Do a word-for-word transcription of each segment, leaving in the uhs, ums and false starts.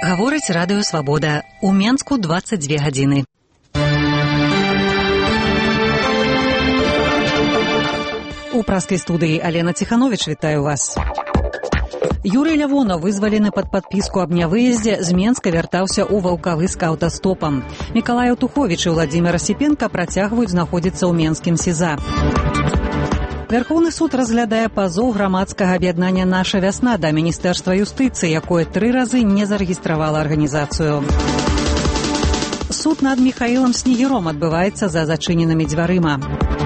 Гаворыць радыё «Свабода». У Менску дваццаць дзве гадзіны. У праскай студыі Алена Ціхановіч вітаю вас. Юрый Лявонаў вызвалены пад падпіску аб нявыездзе, з Менска вяртаўся ў Ваўкавы з аўтастопам. Мікалай Аўтуховіч і Владзімір Асіпенка працягваюць знаходзіцца ў менскім СІЗА. Вярхоўны суд разглядае пазоў грамадскага аб'яднання «Наша вясна» да Міністэрства юстыцыі, якое тры разы не зарэгістравала арганізацыю. Суд над Міхаілам Снегіром адбываецца за зачыненымі дзвярыма.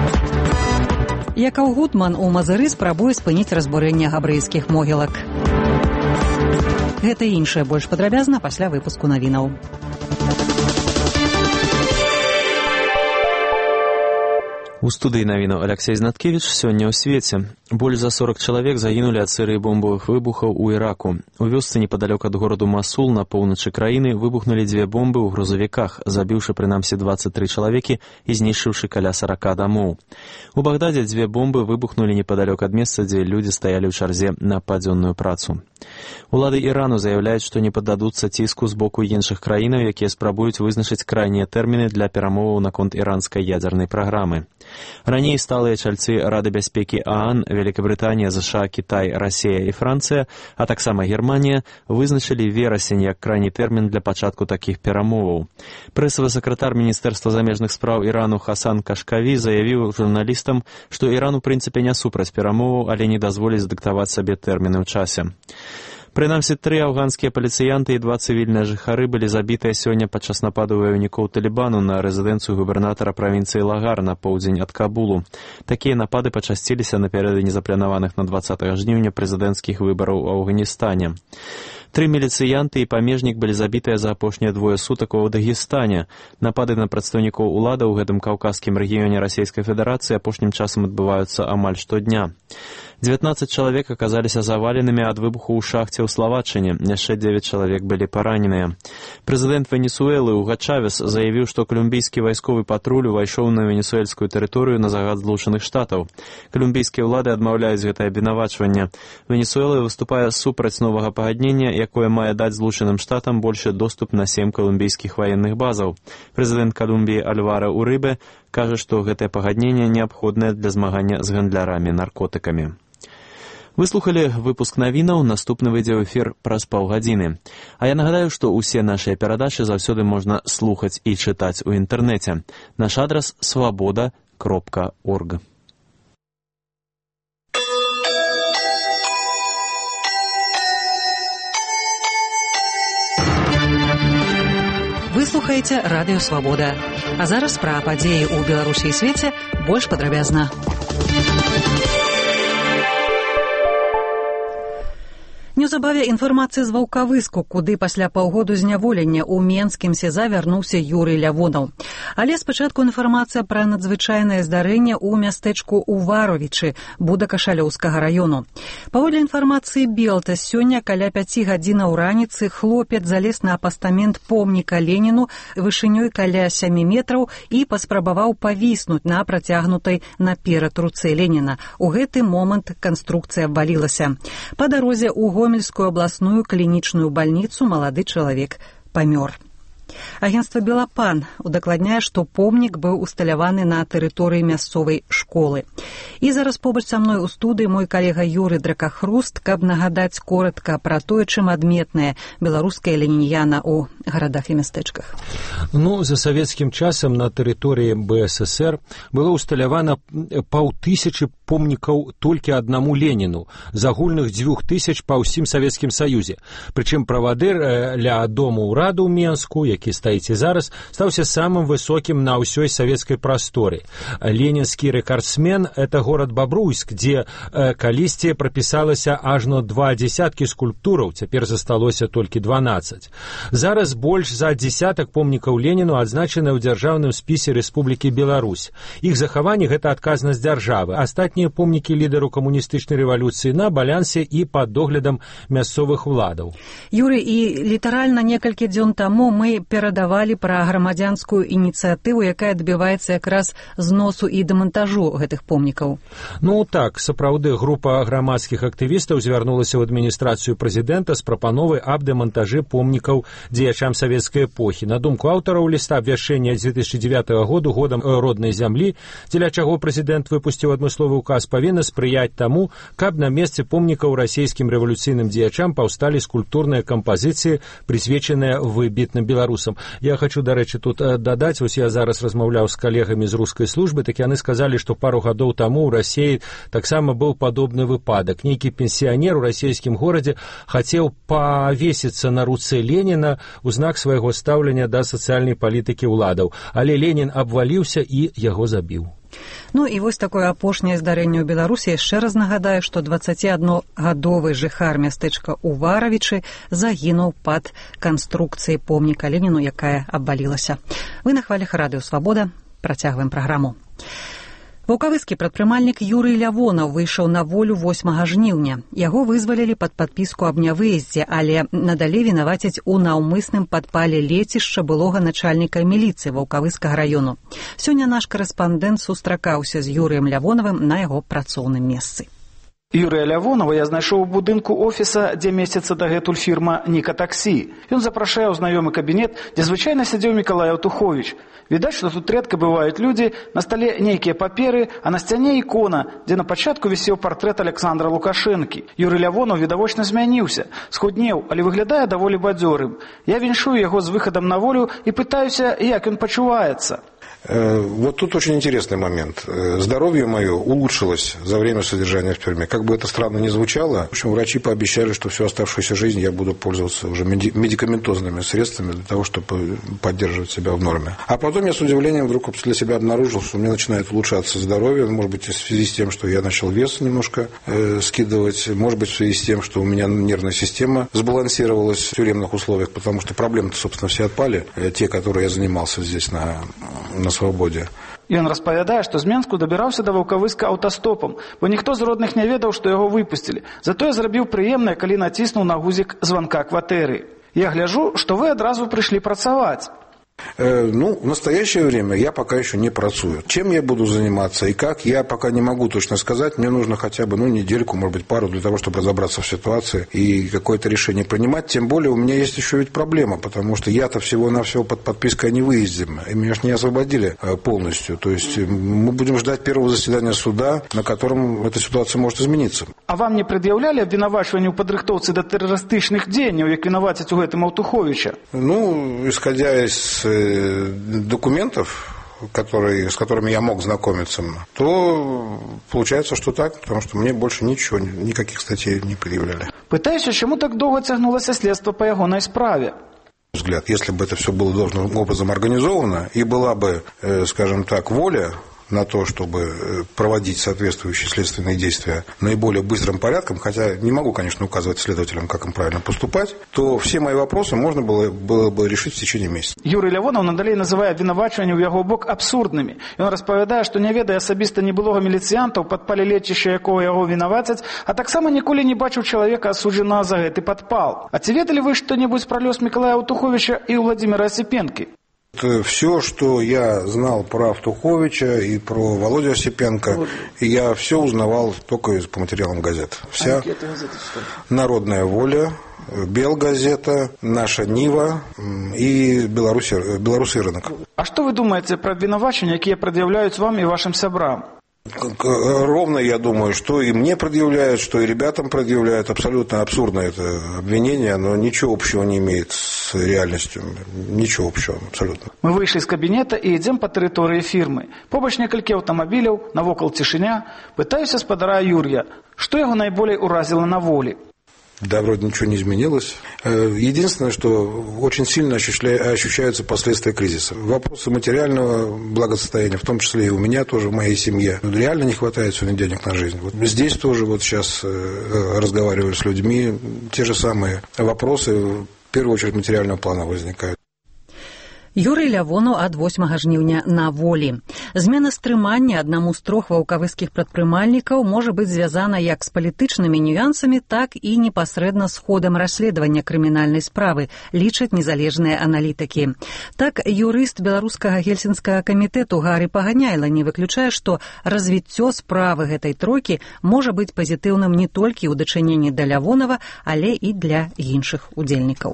Якаў Гутман у Мазыры спрабуе спыніць разбурэнне габрэйскіх могілак. Гэта і іншае больш падрабязна пасля выпуску навінаў. У студыі навінаў Аляксей Знаткевіч. Сёння ў свеце. Больш за сорок чалавек загінулі ад серыі бомбавых выбухаў у Іраку. У вёсцы непадалёк ад гораду Масул на поўначы краіны выбухнулі дзве бомбы ў грузавіках, забіўшы прынамсі дваццаць тры чалавекі і знішчыўшы каля сарака дамоў. У Багдадзе дзве бомбы выбухнулі непадалёк ад месца, дзе людзі стаялі ў чарзе на падзённую працу. Улады Ірану заяўляюць, што не паддадуцца ціску з боку іншых краінаў, якія спрабуюць вызначыць крайнія тэрміны для перамоваў наконт іранскай ядзернай праграмы. Раней сталыя чальцы Рады бяспекі ААН, Великабрытанія, ЗША, Кітай, Расія і Францыя, а таксама Германія, вызначылі верасень як крайні тэрмін для пачатку такіх перамоваў. Прэсавы сакратар Міністэрства замежных спраў Ірану Хасан Кашкаві заявіў журналістам, што Іран у прынцыпе не супраць перамоваў, але не дазволіць дыктаваць сабе тэрміны ў часе. Прынамсі, тры афганскія паліцыянты і два цывільныя жыхары былі забітыя сёння падчас нападу ваяўнікоў Талібану на рэзідэнцыю губернатара правінцыі Лагар на поўдзень ад Кабулу. Такія напады пачасціліся напярэдадні запланаваных на дваццатага жніўня прэзідэнцкіх выбараў у Афганістане. Тры міліцыянты і памежнік былі забітыя за апошнія двое сутак у Дагестане. Напады на прадстаўнікоў улада ў гэтым каўказскім рэгіёне Расійскай Федэрацыі апошнім часам адбываюцца амаль штодня. дзевятнаццаць чалавек аказаліся заваленымі ад выбуху ў шахце ў Славатчыне, яшчэ дзевяць чалавек былі параненыя. Прэзідэнт Венесуэлы Уга Чавес заявіў, што колумбійскі вайсковы патруль увайшоў на венесуэльскую тэрыторыю на загад Злучаных Штатаў. Колумбійскія ўлады адмаўляюць гэтае абвінавачванне. Венесуэла выступае супраць новага пагаднення, якое мае даць Злучаным Штатам большы доступ на сем колумбійскіх ваенных базаў. Прэзідэнт Колумбіі Альвара Урыбе кажа, што гэтае пагадненне неабходнае для змагання з гандлярамі наркотыкамі. Вы слухали выпуск навінаў, наступны выйдзе ў эфір праз паўгадзіны. А я нагадаю, што ўсе нашыя перадачы заўсёды можна слухаць і чытаць у інтэрнэце. Наш адрас свабода кропка орг. Вы слухаеце радыё «Свабода». А зараз пра падзеі ў Беларусі і свеце больш падрабязна. Неўзабаве інфармацыя з Ваўкавыску, куды пасля паўгоду зняволення ў менскім СІЗА вярнуўся Юрый Лявонаў. Але спачатку інфармацыя пра надзвычайнае здарэнне ў мястэчку Уваровічы, Будакашалёўскага раёну. Паводле інфармацыі Белта, сёння каля пяці гадзінаў раніцы хлопец залез на пастамент помніка Леніну вышынёй каля сямі метраў і паспрабаваў павіснуць на працягнутай наперад руцэ Леніна. У гэты момант канструкцыя абвалілася. Па дарозе ў Гомельскую абласную клінічную бальніцу малады чалавек памёр. Агенцтва «Белапан» удакладняе, што помнік быў усталяваны на тэрыторыі мясцовай школы. І зараз побач са мной у студыі мой калега Юры Дракахруст, каб нагадаць коратка пра тое, чым адметная беларуская леніяна ў гарадах і мястэчках. Ну, за савецкім часам на тэрыторыі БССР было усталявана паўтысячы помнікаў толькі аднаму Леніну, з агульных дзвюх тысяч па ўсім Савецкім Саюзе. Прычым правадыр ля дому ўраду ў Менску, які стаіць і зараз, стаўся самым высокім на ўсёй савецкай прасторы. Ленінскі рэкардсмен – это горад Бабруйск, дзе э, калісьці прапісалася ажно два дзесяткі скульптураў, цяпер засталося толькі дванаццаць. Зараз больш за дзесятак помнікаў Леніну адзначаны ў дзяржаўным спісе Рэспублікі Беларусь. Іх захаванне – гэта адказнасць дзяржавы. Астатнія помнікі лідару камуністычнай рэвалюцыі на балансе і пад доглядам мясцовых уладаў. Юрый, і літаральна некалькі дзён таму мы перадавалі пра грамадзянскую ініцыятыву, якая адбіваецца якраз зносу і дэмантажу гэтых помнікаў. Ну так, сапраўды, група грамадскіх актывістаў звярнулася ў адміністрацыю прэзідэнта з прапановай аб дэмантажы помнікаў дзеячам савецкай эпохі. На думку аўтараў ліста абвяшчэння дзве тысячы дзевятага году годам роднай зямлі, дзеля чаго прэзідэнт выпусціў адмысловы указ, павінна спрыяць таму, каб на месцы помнікаў расійскім рэвалюцыйным дзеячам паўсталі скульптурныя кампазіцыі, прысвечаныя выбітным беларусам. Я хочу, дарэчы, тут дадаць, вось я зараз размаўляў з калегамі з рускай службы, так яны сказалі, што пару гадоў таму ў Расіі таксама быў падобны выпадак. Нейкі пенсіянер у расійскім горадзе хацеў павесіцца на руцэ Леніна ў знак свайго стаўлення да сацыяльнай палітыкі ўладаў, але Ленін абваліўся і яго забіў. Ну і вось такое апошняе здарэнне ў Беларусі. Яшчэ раз нагадаю, што дваццаціаднагадовы жыхар мястэчка Уваравічы загінуў пад канструкцыяй помніка Леніну, якая абвалілася. Вы на хвалях радыё Свабода. Працягваем праграму. Ваўкавыскі прадпрымальнік Юрый Лявонаў выйшаў на волю восьмага жніўня. Яго вызвалілі пад падпіску аб нявыездзе, але надалей вінавацяць у наўмысным падпале лецішча былога начальніка міліцыі Ваўкавыскага раёну. Сёння наш карэспандэнт сустракаўся з Юрыем Лявонавым на яго працоўным месцы. Юрыя Лявонава я знайшоў у будынку офіса, дзе месціцца дагэтуль фірма «Ніка Таксі». Ён запрашае ў знаёмы кабінет, дзе звычайна сядзеў Мікалай Аўтуховіч. Відаць, што тут рэдка бываюць людзі, на стале нейкія паперы, а на сцяне ікона, дзе на пачатку вісеў партрэт Александра Лукашэнкі. Юрый Лявонаў відавочна змяніўся, схуднеў, але выглядае даволі бадзёрым. Я віншую яго з выхадам на волю і пытаюся, як ён пачуваецца. Вот тут очень интересный момент. Здоровье мое улучшилось за время содержания в тюрьме. Как бы это странно ни звучало, в общем, врачи пообещали, что всю оставшуюся жизнь я буду пользоваться уже медикаментозными средствами для того, чтобы поддерживать себя в норме. А потом я с удивлением вдруг для себя обнаружил, что у меня начинает улучшаться здоровье. Может быть, в связи с тем, что я начал вес немножко э, скидывать. Может быть, в связи с тем, что у меня нервная система сбалансировалась в тюремных условиях, потому что проблемы-то, собственно, все отпали. Э, те, которые я занимался здесь на, на свободе. Ён распавядае, што з Менску дабіраўся да Ваўкавыска аўтастопам, бо ніхто з родных не ведаў, што яго выпусцілі. Затое зрабіў прыемнае, калі націснуў на гузік званка кватэры. Я гляжу, што вы адразу прыйшлі працаваць. Э, ну, в настоящее время я пока еще не працую. Чем я буду заниматься и как, я пока не могу точно сказать. Мне нужно хотя бы, ну, недельку, может быть, пару для того, чтобы разобраться в ситуации и какое-то решение принимать. Тем более у меня есть еще ведь проблема, потому что я-то всего-навсего под подпиской о невыезде. И меня же не освободили полностью. То есть мы будем ждать первого заседания суда, на котором эта ситуация может измениться. А вам не предъявляли обвинавачивание ў падрыхтоўцы да тэрарыстычных дзеянняў, як вінавацяць у гэтым Аўтуховіча? Ну, исходя из документов, которые, с которыми я мог знакомиться, то получается, что так, потому что мне больше ничего, никаких статей не предъявляли. Пытаюся, чему так долго тягнулося следство по ягонай справе? Взгляд, если бы это все было должным образом организовано и была бы, скажем так, воля на то, чтобы проводить соответствующие следственные действия наиболее быстрым порядком, хотя не могу, конечно, указывать следователям, как им правильно поступать, то все мои вопросы можно было, было бы решить в течение месяца. Юрый Лявонаў надалей называе абвінавачванні ў яго бок абсурднымі. Ён распавядае, што не ведае асабіста ні былога міліцыянта ў падпале лецішча, якого яго вінавацяць, а таксама ніколі не бачыў чалавека, асуджанага за гэты падпал. А ці ведалі вы што-небудзь пра лёс Мікалая Аўтуховіча і Владимира Осипенки? Все, что я знал про Автуховича и про Володю Осипенко, я все узнавал только по материалам газет. Вся «Народная воля», «Белгазета», «Наша Нива» и «Беларуси, Беларуси рынок». А что вы думаете про обвинувачения, которые предъявляют вам и вашим собрам? Ровно, я думаю, что и мне предъявляют, что и ребятам предъявляют. Абсолютно абсурдное это обвинение, но ничего общего не имеет с реальностью. Ничего общего, абсолютно. Мы вышли из кабинета и идем по территории фирмы. Побач некалькі автомобилей, навокал цішыня. Пытаюся спадара Юрия, что его наиболее уразило на воле. Да, вроде ничего не изменилось. Единственное, что очень сильно ощущаются последствия кризиса. Вопросы материального благосостояния, в том числе и у меня тоже, в моей семье. Реально не хватает сегодня денег на жизнь. Вот здесь тоже вот сейчас разговариваю с людьми, те же самые вопросы, в первую очередь, материального плана возникают. Юрый Лявонаў ад восьмага жніўня на волі. Змена стрымання аднаму з трох ваўкавыскіх прадпрымальнікаў можа быць звязана як з палітычнымі нюансамі, так і непасрэдна з ходам расследавання крымінальнай справы, лічаць незалежныя аналітыкі. Так, юрыст беларускага гельсінскага камітэту Гары Паганяйла не выключае, што развіццё справы гэтай тройкі можа быць пазітыўным не толькі ў дачыненні да Лявонава, але і для іншых удзельнікаў.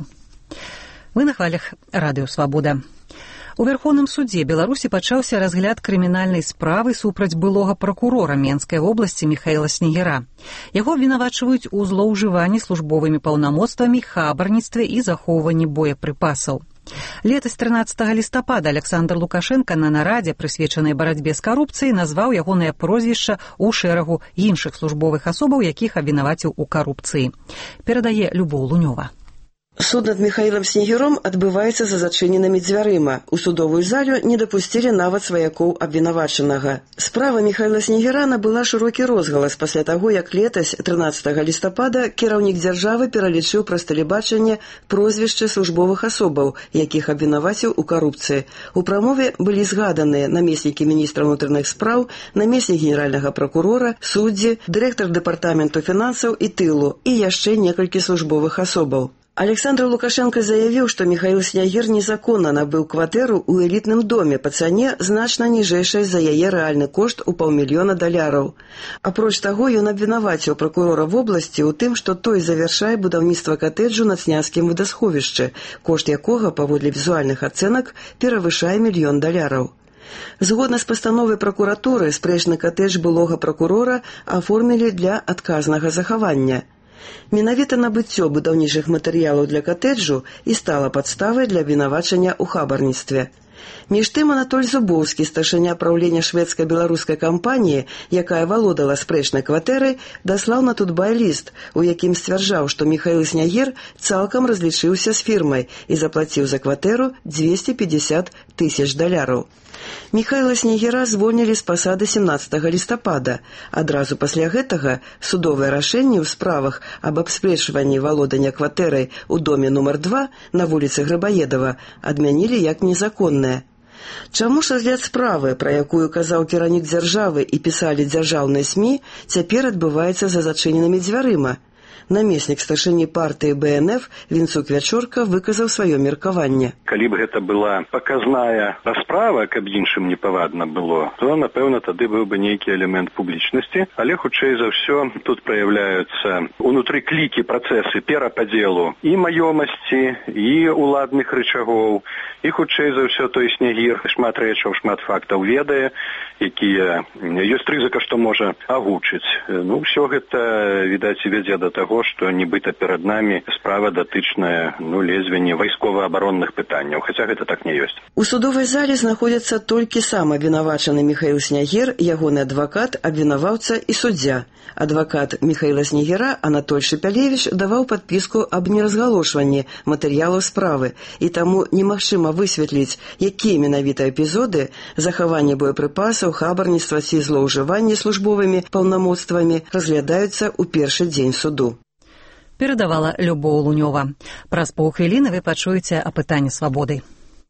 Вы на хвалях радыё «Свабода». У Верховным судзе Беларусі пачаўся разгляд крымінальнай справы супраць былога пракурора Менскай вобласці Міхаіла Снегіра. Яго абвінавачваюць у злоўжыванні службовымі паўнамоцтвамі, хабарніцтве і захоўванні боепрыпасаў. Летась трынаццатага лістапада Александр Лукашенко на нарадзе, прысвечанай барацьбе з карупцыяй, назваў ягонае прозвішча ў шэрагу іншых службовых асобаў, якіх абвінаваціў у карупцыі. Перадае Любоў Лунёва. Суд над Михаилом Снегиром адбываецца за зачыненымі дзвярыма. У судовую залю не дапусцілі нават сваякоў абвінавачанага. Справа Михаила Снегіра набыла шырокі розгалас пасля таго, як летась трынаццатага лістапада кіраўнік дзяржавы пералічыў праз тэлебачанне прозвішчы службовых асобаў, якіх абвінаваціў у карупцыі. У прамове былі згаданыя намеснікі міністра ўнутраных спраў, намеснік генеральнага пракурора, суддзі, дырэктар дэпартаменту фінансаў і тылу і яшчэ некалькі службовых асобаў. Александр Лукашенко заявіў, што Михаил Снегір незаконна набыў кватэру ў элітным доме па цане значна ніжэйшай за яе рэальны кошт у паўмільёна даляраў. Апроч таго, ён абвінаваціў пракурора вобласці ў тым, што той завяршае будаўніцтва катэджу на Цняцкім вадасховішчы, кошт якога, паводле візуальных ацэнак, перавышае мільён даляраў. Згодна з пастановай пракуратуры, спрэчны катэдж былога пракурора аформілі для адказнага захавання. Менавіта набыццё будаўнічых матэрыялаў для катэджу і стала падставай для абвінавачання ў хабарніцтве. Між тым Анатоль Зубоўскі, старшыня праўлення шведска-беларускай кампаніі, якая валодала спрэчнай кватэрай, даслаў на Тутбай ліст, у якім сцвярджаў, што Михаил Снегір цалкам разлічыўся з фірмай і заплаціў за кватэру дзвесце пятьдесят тысяч даляраў. Михаила Снегіра звольнілі з пасады семнаццатага лістапада. Адразу пасля гэтага судовыя рашэнні ў справах аб абспрэчванні валодання кватэрай у доме нумар два на вуліцы Грабаедава адмянілі як незаконныя. Чаму ж разгляд справы, пра якую казаў кіраўнік дзяржавы і пісалі дзяржаўныя СМІ, цяпер адбываецца за зачыненымі дзвярыма? Намеснік старшыні партыі Бэ Эн Эф Вінцук Вячорка выказаў сваё меркаванне. Калі б гэта была паказная расправа, каб іншым непавадна было, то, напэўна, тады быў бы нейкі элемент публічнасці, але, хутчэй за ўсё, тут праяўляюцца унутры клікі працэсы перападзелу і маёмасці, і уладных рычагоў, і, хутчэй за ўсё, той Снегір шмат рэчаў, шмат фактаў ведае, якія ёсць рызыка, што можа агучыць. Ну, ўсё гэта, відаць, вядзе да таго, што нібыта перад намі справа датычная, ну, лезвенне вайскова-абаронных пытанняў, хаця гэта так не ёсць. У судовай зале знаходзяцца толькі сам абвінавачаны Михаил Снегір, ягоны адвакат, абвінаваўца і суддзя. Адвакат Михаила Снегіра Анатоль Шапялевіч даваў падпіску аб неразгалошванні матэрыялаў справы, і таму немагчыма высветліць, якія менавіта эпізоды захавання боепрыпасаў, хабарніцтва ці злоўжыванні службовымі паўнамоцтвамі разглядаюцца ў першы дзень суду. Перадавала Любоў Лунёва. Праз паўхвіліны вы пачуеце апытанне свабоды.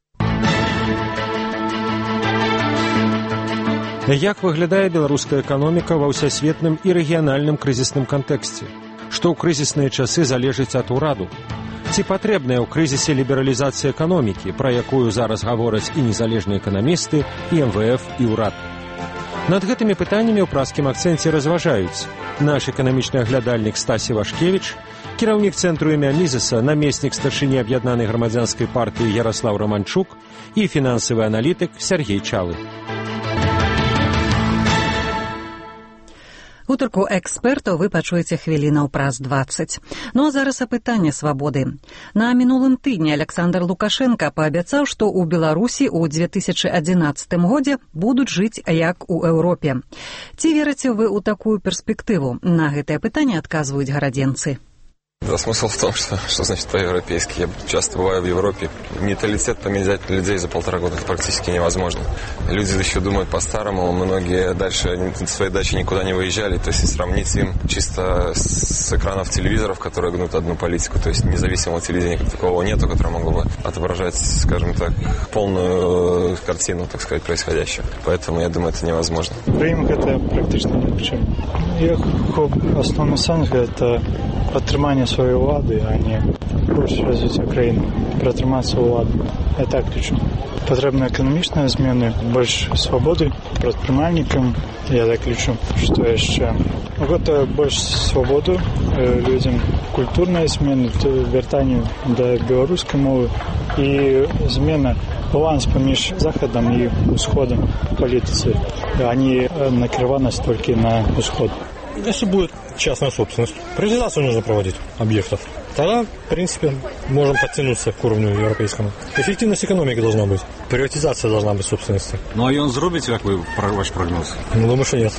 Як выглядае беларуская эканоміка ва ўсесветным і рэгіянальным крызісным кантэксце? Што ў крызісныя часы залежыць ад ураду? Ці патрэбная ў крызісе лібералізацыя эканомікі, пра якую зараз гавораць і незалежныя эканамісты, і Эм Вэ Эф, і ўрад? Над гэтымі пытаннямі ў праскім акцэнце разважаюць наш эканамічны аглядальнік Стасі Вашкевіч, кіраўнік цэнтру імя Мізеса, намеснік старшыні аб'яднанай грамадзянскай партыі Яраслаў Раманчук і фінансавы аналітык Сяргей Чалы. Гутарку экспертаў вы пачуеце хвілінаў праз дваццаць. Ну а зараз апытанне свабоды. На мінулым тыдні Александр Лукашенко паабяцаў, што ў Беларусі ў две тысячы адзінаццатым годзе будуць жыць як у Еўропе. Ці верыце вы ў такую перспектыву? На гэтае пытанне адказваюць гарадзенцы. Да, смысл в том, что, что значит по-европейски. Я часто бываю в Европе. Менталитет поменять людей за полтора года практически невозможно. Люди еще думают по-старому. Многие дальше своей дачи никуда не выезжали. То есть сравнить им чисто с экранов телевизоров, которые гнут одну политику. То есть независимого телевидения как такового нету, которое могло бы отображать, скажем так, полную картину, так сказать, происходящего. Поэтому, я думаю, это невозможно. Рынок это практически ни при чем. Их основной сенс это подтримання своей влады, а не больше развития Украины. Протриматься влады. Это ключом. Потребны экономичные змены, больше свободы предпринимальникам. Я так ключу, что еще. Это больше свободу людям, культурные змены, вертание до белорусской мовы и змена баланс поміж Заходом и Усходом политики. Они накрываность только на Усход. Если будет частная собственность, приватизацию нужно проводить объектов. Тогда, в принципе, можем подтянуться к уровню европейскому. Эффективность экономики должна быть. Приватизация должна быть собственности. Ну, а и он зробите, как вы, ваш прогноз? Ну, думаю, что нет.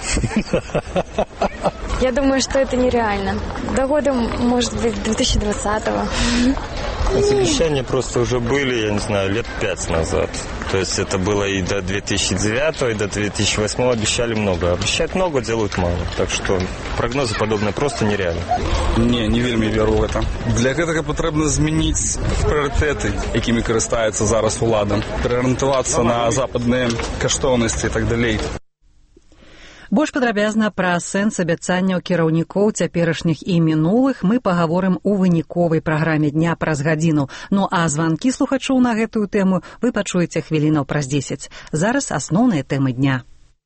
Я думаю, что это нереально. До года, может быть, две тысячи двадцатого. Совещания просто уже были, я не знаю, лет пять назад. То есть это было и до две тысячи девятого, и до две тысячи восьмого обещали много. Обещать много, делают мало. Так что прогнозы подобные просто нереально. Не, не вельмі вірю в это. Для гэтага патрэбна змяніць прыярытэты, якімі карыстаецца зараз улада. Пераарыентавацца на западныя каштоўнасці і так далей. Больш падрабязна пра сэнс абяцанняў кіраўнікоў цяперашніх і мінулых мы пагаворым у выніковай праграме дня праз гадзіну. Ну а званкі слухачоў на гэтую тэму вы пачуеце хвілінаў праз дзесяць. Зараз асноўныя тэмы дня.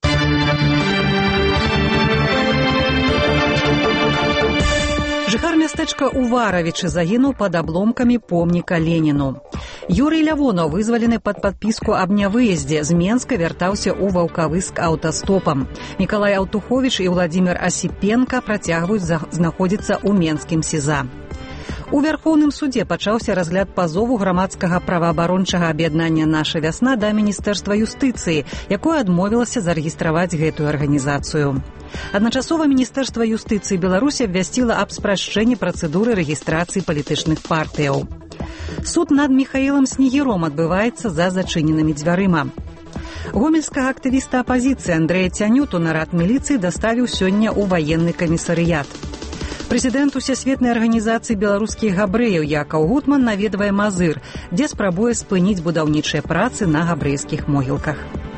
Жыхар мястэчка Уваравічы загінуў пад абломкамі помніка Леніну. Юрый Лявонаў вызвалены пад падпіску аб нявыездзе. З Менска вяртаўся ў Ваўкавыск аўтастопам. Мікалай Аўтуховіч і Владзімір Асіпенка працягваюць знаходзіцца ў менскім СІЗА. У Вярхоўным судзе пачаўся разгляд пазову грамадскага праваабарончага аб'яднання «Наша вясна» да Міністэрства юстыцыі, якое адмовілася зарэгістраваць гэтую арганізацыю. Адначасова Міністэрства юстыцыі Беларусі абвясціла аб спрашчэнні працэдуры рэгістрацыі палітычных партыяў. Суд над Міхаілам Снегіром адбываецца за зачыненымі дзвярыма. Гомельскага актывіста апазіцыі Андрэя Цянюту нарад міліцыі даставіў сёння ў ваенны камісарыят. Прэзідэнт Усесветнай арганізацыі беларускіх габрэяў Якаў Гутман наведвае Мазыр, дзе спрабуе спыніць будаўнічыя працы на габрэйскіх могілках.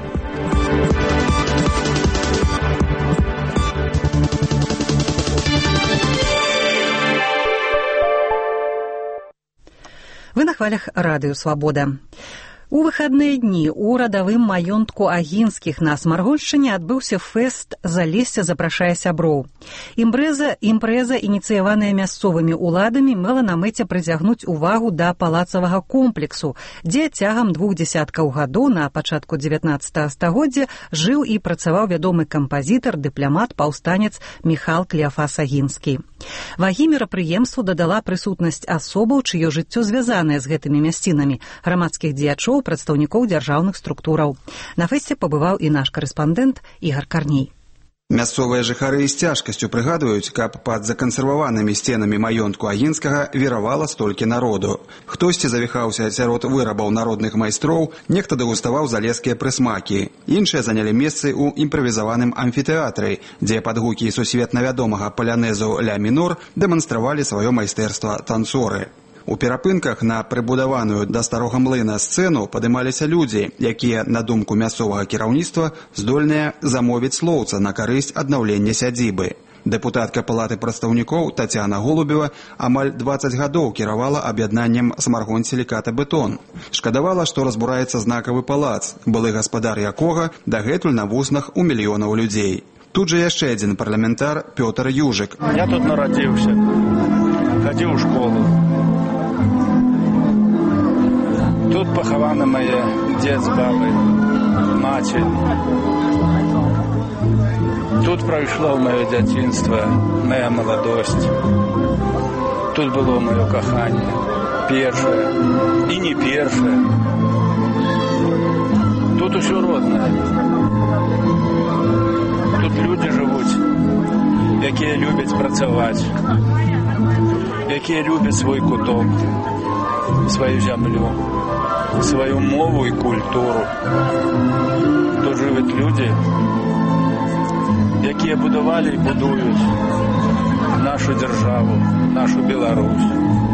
Вы на хвалях радыё «Свабода». У выхадныя дні у радавым маёнтку Агінскіх на Смаргольшчыне адбыўся фэст «Залесся запрашае сяброў». Імпрэза, імпрэза, ініцыяваная мясцовымі ўладамі, мела на мэце прыцягнуць увагу да палацавага комплексу, дзе цягам двух дзесяткаў гадоў на пачатку дзевятнаццатага стагоддзя жыў і працаваў вядомы кампазітар, дыпламат, паўстанец Міхал Клеафас Агінскі. Вагі мерапрыемству дадала прысутнасць асобаў, чыё жыццё звязанае з гэтымі мясцінамі, грамадскіх дзеячоў, прадстаўнікоў дзяржаўных структураў. На фэсце пабываў і наш карэспандэнт Ігар Карней. Мясцовыя жыхары з цяжкасцю прыгадваюць, каб пад закансерваванымі сценамі маёнтку Агінскага віравала столькі народу. Хтосьці завіхаўся сярод вырабаў народных майстроў, нехта дэгуставаў залескія прысмакі. Іншыя занялі месцы ў імправізаваным амфітэатры, дзе пад гукі сусветна вядомага палянезу ля мінор дэманстравалі сваё майстэрства танцоры. У перапынках на прыбудаваную да старога млына сцэну падымаліся людзі, якія, на думку мясцовага кіраўніцтва, здольныя замовіць слоўца на карысць аднаўлення сядзібы. Дэпутатка палаты прадстаўнікоў Тацяна Голубева амаль дваццаць гадоў кіравала аб'яднаннем «Смаргонь-сіліката-бетон». Шкадавала, што разбураецца знакавы палац, былы гаспадар якога дагэтуль на вуснах у мільёнаў людзей. Тут жа яшчэ адзін парламентар Пётр Южык. Я тут нарадзіўся, хадзіў у школу. Тут пахаваны мае дзед з бабай, маці. Тут прайшло маё дзяцінства, мая маладосць. Тут было маё каханне, першае і не першае. Тут усё роднае. Тут людзі жывуць, якія любяць працаваць. якія любяць свой куток, сваю зямлю, сваю мову і культуру. Тут жывуць людзі, якія будавалі і будуюць нашу дзяржаву, нашу Беларусь.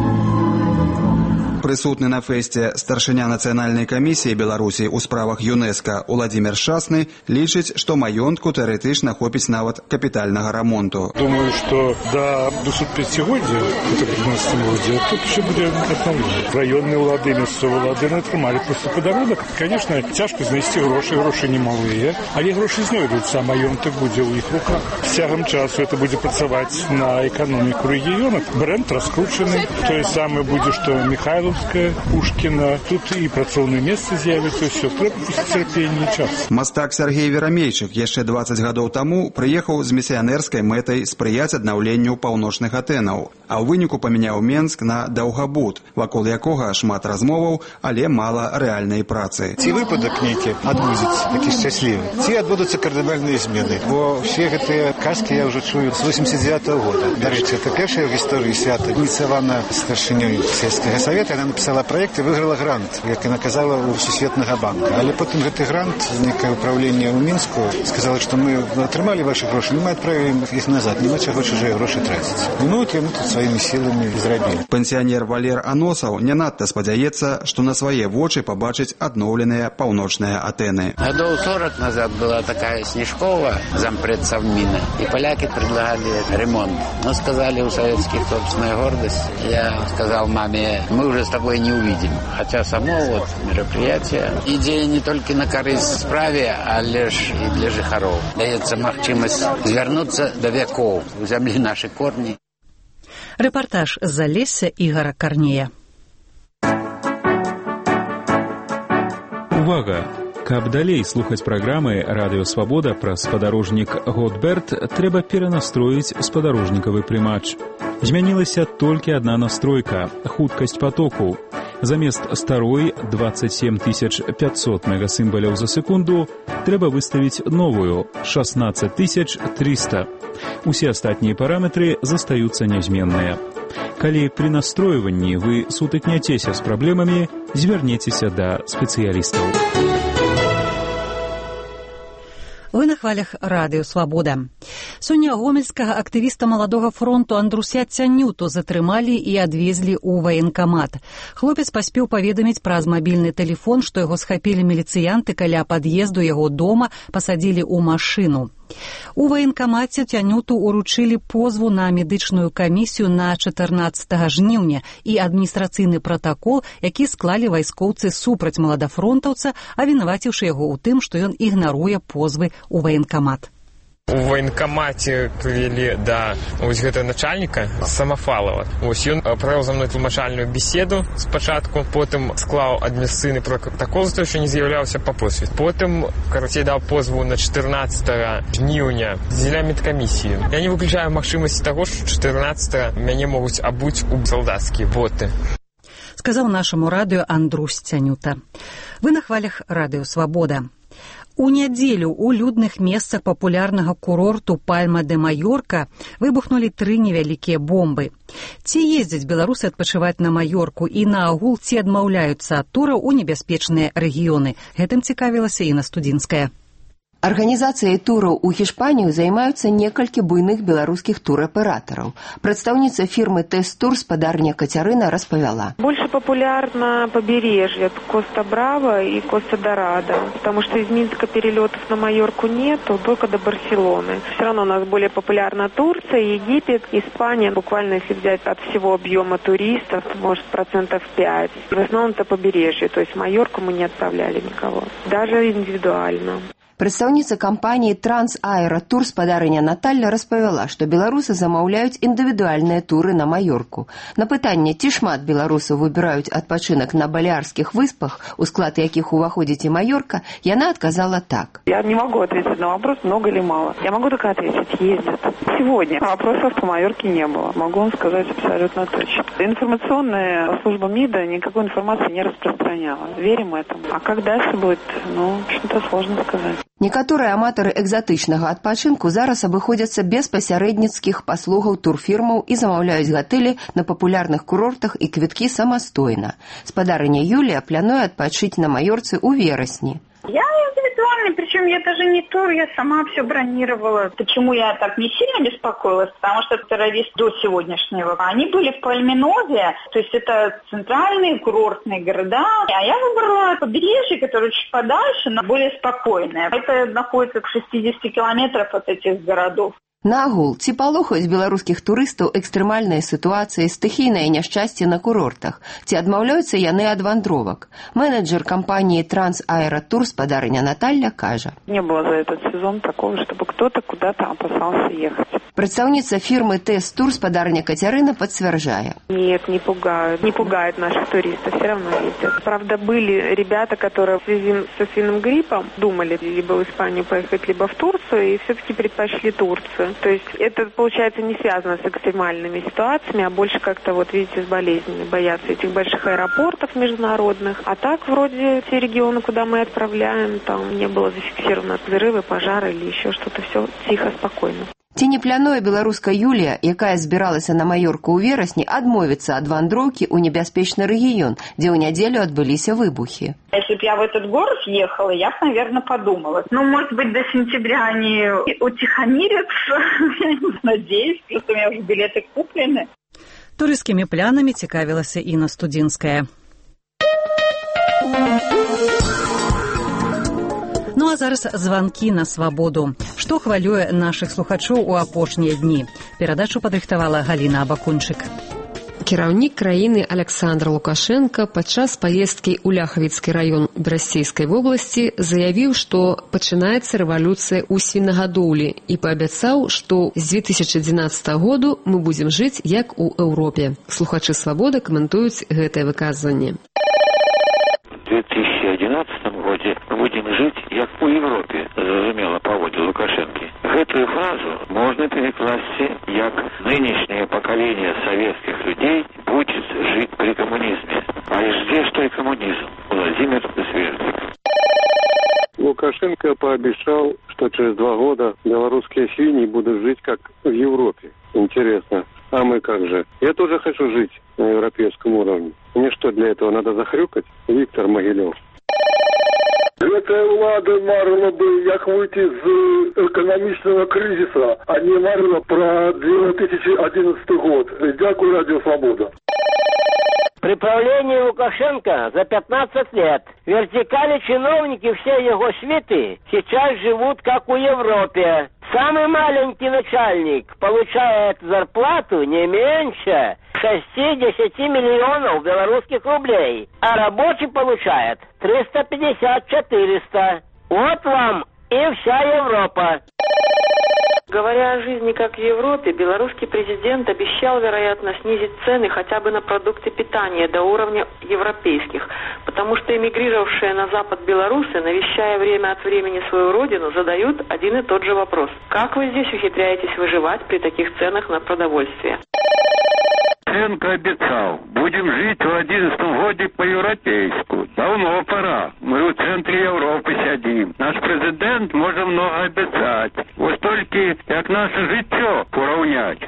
Прысутны на фэсце старшыня нацыянальнай камісіі Беларусі ў справах ЮНЕСКО Уладзімір Шасны лічыць, што маёнтку тэарэтычна хопіць нават капітальнага рамонту. Думаю, што да двухсотпяцігоддзя у тринадцатым годзе тут ще буде аднаўленне. Раённыя ўлады, мясцовыя ўлады атрымалі проста падарунак. Конечно, цяжка знайсці грошы, грошы немалыя, але грошы знойдуцца, а маёнтак будзе ў іх руках. З цягам часу это будзе працаваць на эканоміку рэгіёна. Бренд раскручаны. Тое самае будзе, што Михайлов Пушкина, тут і працоўныя месцы з'явяцца, ўсё, трэба цярпенне і час. Мастак Сергей Верамейчык яшчэ дваццаць гадоў таму прыехаў з місіянерскай мэтай спрыяць аднаўленню паўночных Атэнаў, а ў выніку памяняў Менск на Даўгабуд, вакол якога шмат размоваў, але мала рэальнай працы. Ці выпадак нейкі адбудзецца, такі шчаслівы, ці адбудуцца кардынальныя змены, бо ўсе гэтыя казкі я ўжо чую з восемьдесят девятого года. Дарэчы, это першае ў гісторыі свята, ініцыявана старшынёй сельскага савета. Она написала проект и выиграла грант, як она казала, у Всесветного банка. Але потом гэты грант, некое управление у Минску, сказала, что мы атрымали ваши гроши, но мы отправим их назад, нема чаго чужие гроши тратить. Ну вот, и мы тут своими силами израбили. Пенсионер Валер Аносаў не надта спадзяецца, што на свае вочы пабачыць адноўленыя паўночныя Атэны. Годов сорок назад была такая Снежкова, зампред Совмина, и поляки предлагали ремонт. Но сказали у советских собственная гордость. Я сказал маме, мы уже с тобой не увидим. Хотя само вот мероприятие, идея не только на корысть справе, а лишь и для жыхароў. Даецца магчымасць звярнуцца да вякоў, у зямлі нашы корні. Рэпартаж з Залесся Ігора Карнея. Увага! Каб далей слухаць праграмы «Радыё Свабода» пра спадарожнік Готберт, трэба перанастроіць спадарожнікавы прымач. Змянілася толькі адна настройка – хуткасць потоку. Замест старой двадцать семь тысяч пятьсот мегасімбаляў за секунду трэба выставіць новую – шестнадцать тысяч триста. Усе астатнія параметры застаюцца нязменныя. Калі пры настройванні вы сутыкняцеся з праблемамі, звярнецеся да спецыялістаў. Вы на хвалях радыё «Свабода». Сёння гомельскага актывіста маладога фронту Андруся Цянюту затрымалі і адвезлі ў ваенкамат. Хлопец паспеў паведаміць праз мабільны тэлефон, што яго схапілі міліцыянты каля пад'езду яго дома, пасадзілі ў машыну. У ваенкамаце Цянюту уручылі позву на медычную камісію на чатырнаццатага жніўня і адміністрацыйны пратакол, які склалі вайскоўцы супраць маладафронтаўца, абвінаваціўшы яго ў тым, што ён ігнаруе позвы ў ваенкамат. У военкомате привели до вось гэтага начальника Самофалова. Вось ён правёў за мной тлумачальную беседу спачатку, потым склаў адміністрацыйны протакол за тое, што не з'яўляўся па посведку. Потым, карацей, даў позву на чатырнаццатага жніўня дзеля медкамісіі. Я не выключаю магчымасці таго, што чатырнаццатага мяне могуць абуць у салдацкія боты. Сказаў нашаму радыё Андрусь Цянюта. Вы на хвалях радыё «Свабода». У нядзелю ў людных месцах папулярнага курорту Пальма-де-Майорка выбухнулі тры невялікія бомбы. Ці ездзяць беларусы адпачываць на Майорку і наогул ці адмаўляюцца ад тураў у небяспечныя рэгіёны? Гэтым цікавілася Інна Студзінская. Арганізацыяй тураў у Гішпанію займаюцца некалькі буйных беларускіх тураператораў. Прадстаўніца фірмы «Тест-тур» спадарня Кацярына распавяла. Больше популярно побережье Коста-Браво и Коста-Дорадо, потому что из Минска перелетов на Майорку нет, только до Барселоны. Все равно у нас более популярна Турция, Египет, Испания. Буквально, если взять от всего объема туристов, может, процентов пять. В основном это побережье, то есть в Майорку мы не отправляли никого, даже индивидуально. Прадстаўніца кампаніі «Трансаэратур» спадарыня Наталья распавяла, што беларусы замаўляюць індывідуальныя туры на Майорку. На пытанне, ці шмат беларусаў выбіраюць адпачынак на Балеарскіх выспах, у склад якіх уваходзіць і Майорка, яна адказала так. Я не могу ответить на вопрос, много или мало. Я могу только ответить, ездят. Сегодня вопросов по Майорке не было. Могу вам сказать абсолютно точно. Информационная служба МИДа никакой информации не распространяла. Верим этому. А как дальше будет, ну, что-то сложно сказать. Некаторыя аматары экзатычнага адпачынку зараз абыходзяцца без пасярэдніцкіх паслугаў турфірмаў і замаўляюць гатэлі на папулярных курортах і квіткі самастойна. Спадарыня Юлія плануе адпачыць на Маёрцы ў верасні. Я индивидуальный, причем я даже не тур, я сама все бронировала. Почему я так не сильно беспокоилась? Потому что террористы до сегодняшнего, они были в Пальминове, то есть это центральные курортные города. А я выбрала побережье, которое чуть подальше, но более спокойное. Это находится в шестидесяти километрах от этих городов. Нагул, ці палохаюць беларускіх турыстаў экстрэмальныя сітуацыі, стыхійнае няшчасце на курортах, ці адмаўляюцца яны ад вандровак. Менеджер кампании «Транс Аэро Тур» спадарыня Наталья кажа. Не было за этот сезон такого, чтобы кто-то куда-то опасался ехать. Прадстаўніца фирмы «Тест Тур» спадарыня Кацярына подтверждает. Нет, не пугают. Не пугают наших туристов, все равно ездят. Правда, были ребята, которые в связи со свиным гриппом думали либо в Испанию поехать, либо в Турцию, и все-таки предпочли Турцию. То есть это, получается, не связано с экстремальными ситуациями, а больше как-то, вот видите, с болезнями. Боятся этих больших аэропортов международных. А так, вроде, те регионы, куда мы отправляем, там не было зафиксировано взрывы, пожары или еще что-то. Все тихо, спокойно. Ці не плануе беларуска Юлія, якая збіралася на Маёрку ў верасні, адмовіцца ад вандроўкі ў небяспечны рэгіён, дзе ў нядзелю адбыліся выбухі. Если бы я в этот город ехала, я бы, наверное, подумала. Ну, может быть, до сентября они утихомирятся. Я не надеюсь, просто у меня уже билеты куплены. Турыстскімі планамі цікавілася Інна Студзінская. Ну а зараз званкі на свабоду. Што хвалюе нашых слухачоў у апошнія дні? Перадачу падрыхтавала Галіна Абакунчык. Кіраўнік краіны Александр Лукашенко падчас паездкі ў Ляхавіцкі раён Брассейскай вобласці заявіў, што пачынаецца рэвалюцыя ў свінагадоўлі і паабяцаў, што з две тысячи адзінаццатага году мы будзем жыць як у Еўропе. Слухачы свабоды каментуюць гэтае выказванне. В две тысячи одиннадцатом годзе будем жить, як у Европе, зразумела паводле Лукашенко. Гэтую фразу можно перекласти, як нынешнее поколение советских людей будет жить при коммунизме. А где ж той коммунизм? Владимир Звердик. Лукашенко пообещал, что через два года белорусские свиньи будут жить как в Европе. Интересно. А мы как же? Я тоже хочу жить на европейском уровне. Мне что, для этого надо захрюкать? Виктор Могилев. Гэтая ўлада марыла бы, як выйти з эканамічнага крызіса, а не марыла про две тысячи одиннадцатый год. Дякую, Радио Свобода. При правлении Лукашенко за пятнадцать лет вертикали чиновники всей его свиты сейчас живут как у Европе. Самый маленький начальник получает зарплату не меньше шестидесяти миллионов белорусских рублей, а рабочий получает триста пятьдесят - четыреста. Вот вам и вся Европа. Говоря о жизни как в Европе, белорусский президент обещал, вероятно, снизить цены хотя бы на продукты питания до уровня европейских, потому что эмигрировавшие на Запад белорусы, навещая время от времени свою родину, задают один и тот же вопрос. Как вы здесь ухитряетесь выживать при таких ценах на продовольствие? Лукашенко обещал, будем жить в одиннадцатом году по-европейску. Давно пора. Мы в центре Европы сидим. Наш президент может много обещать. Вот только как наше життя порівняти.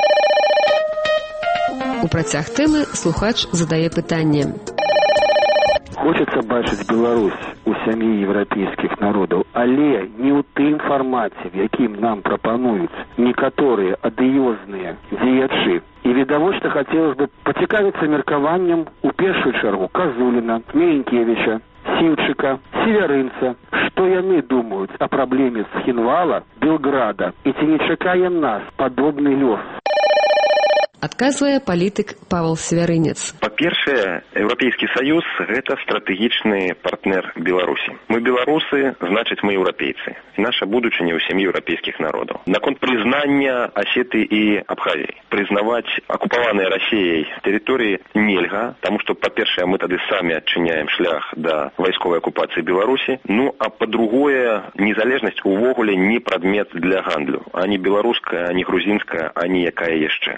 У працяг тэмы слухач задае пытанне. Хочется бачыць Беларусь у сям'і еўрапейскіх народаў, але не ў тым фармаце, в якім нам прапануюць некаторыя адыёзныя дзеячы. І відавочна хацелось бы пацікавіцца меркаваннем у першую чаргу Казуліна, Меенкевіча, Сіўчыка, Северынца, што яны думаюць о праблеме Схінвала, Белграда, і ці не чакае нас падобны лёс. Адказвае палітык Павел Северынец. Па-першае, Еўрапейскі Саюз – гэта стратэгічны партнер Беларусі. Мы беларусы, значыць мы еўрапейцы. Наша будучыня ў сям'і еўрапейскіх народаў. Наконт прызнання Асеты і Абхазіі. Прызнаваць акупаваныя Расіяй тэрыторыі нельга, таму што, па-першае, мы тады самі адчыняем шлях да вайсковай акупацыі Беларусі. Ну, а па-другое, незалежнасць увогуле не прадмет для гандлю. Ані беларуская, ані грузінская, ані якая яшчэ.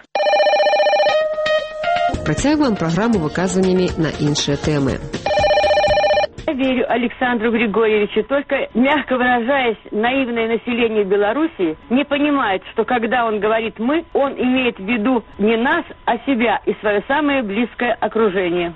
Працягваем праграму выказваннямі на іншыя тэмы. Я верю Александру Григорьевичу, только, мягко выражаясь, наивное население Беларуси не понимает, что когда он говорит «мы», он имеет в виду не нас, а себя и свое самое близкое окружение.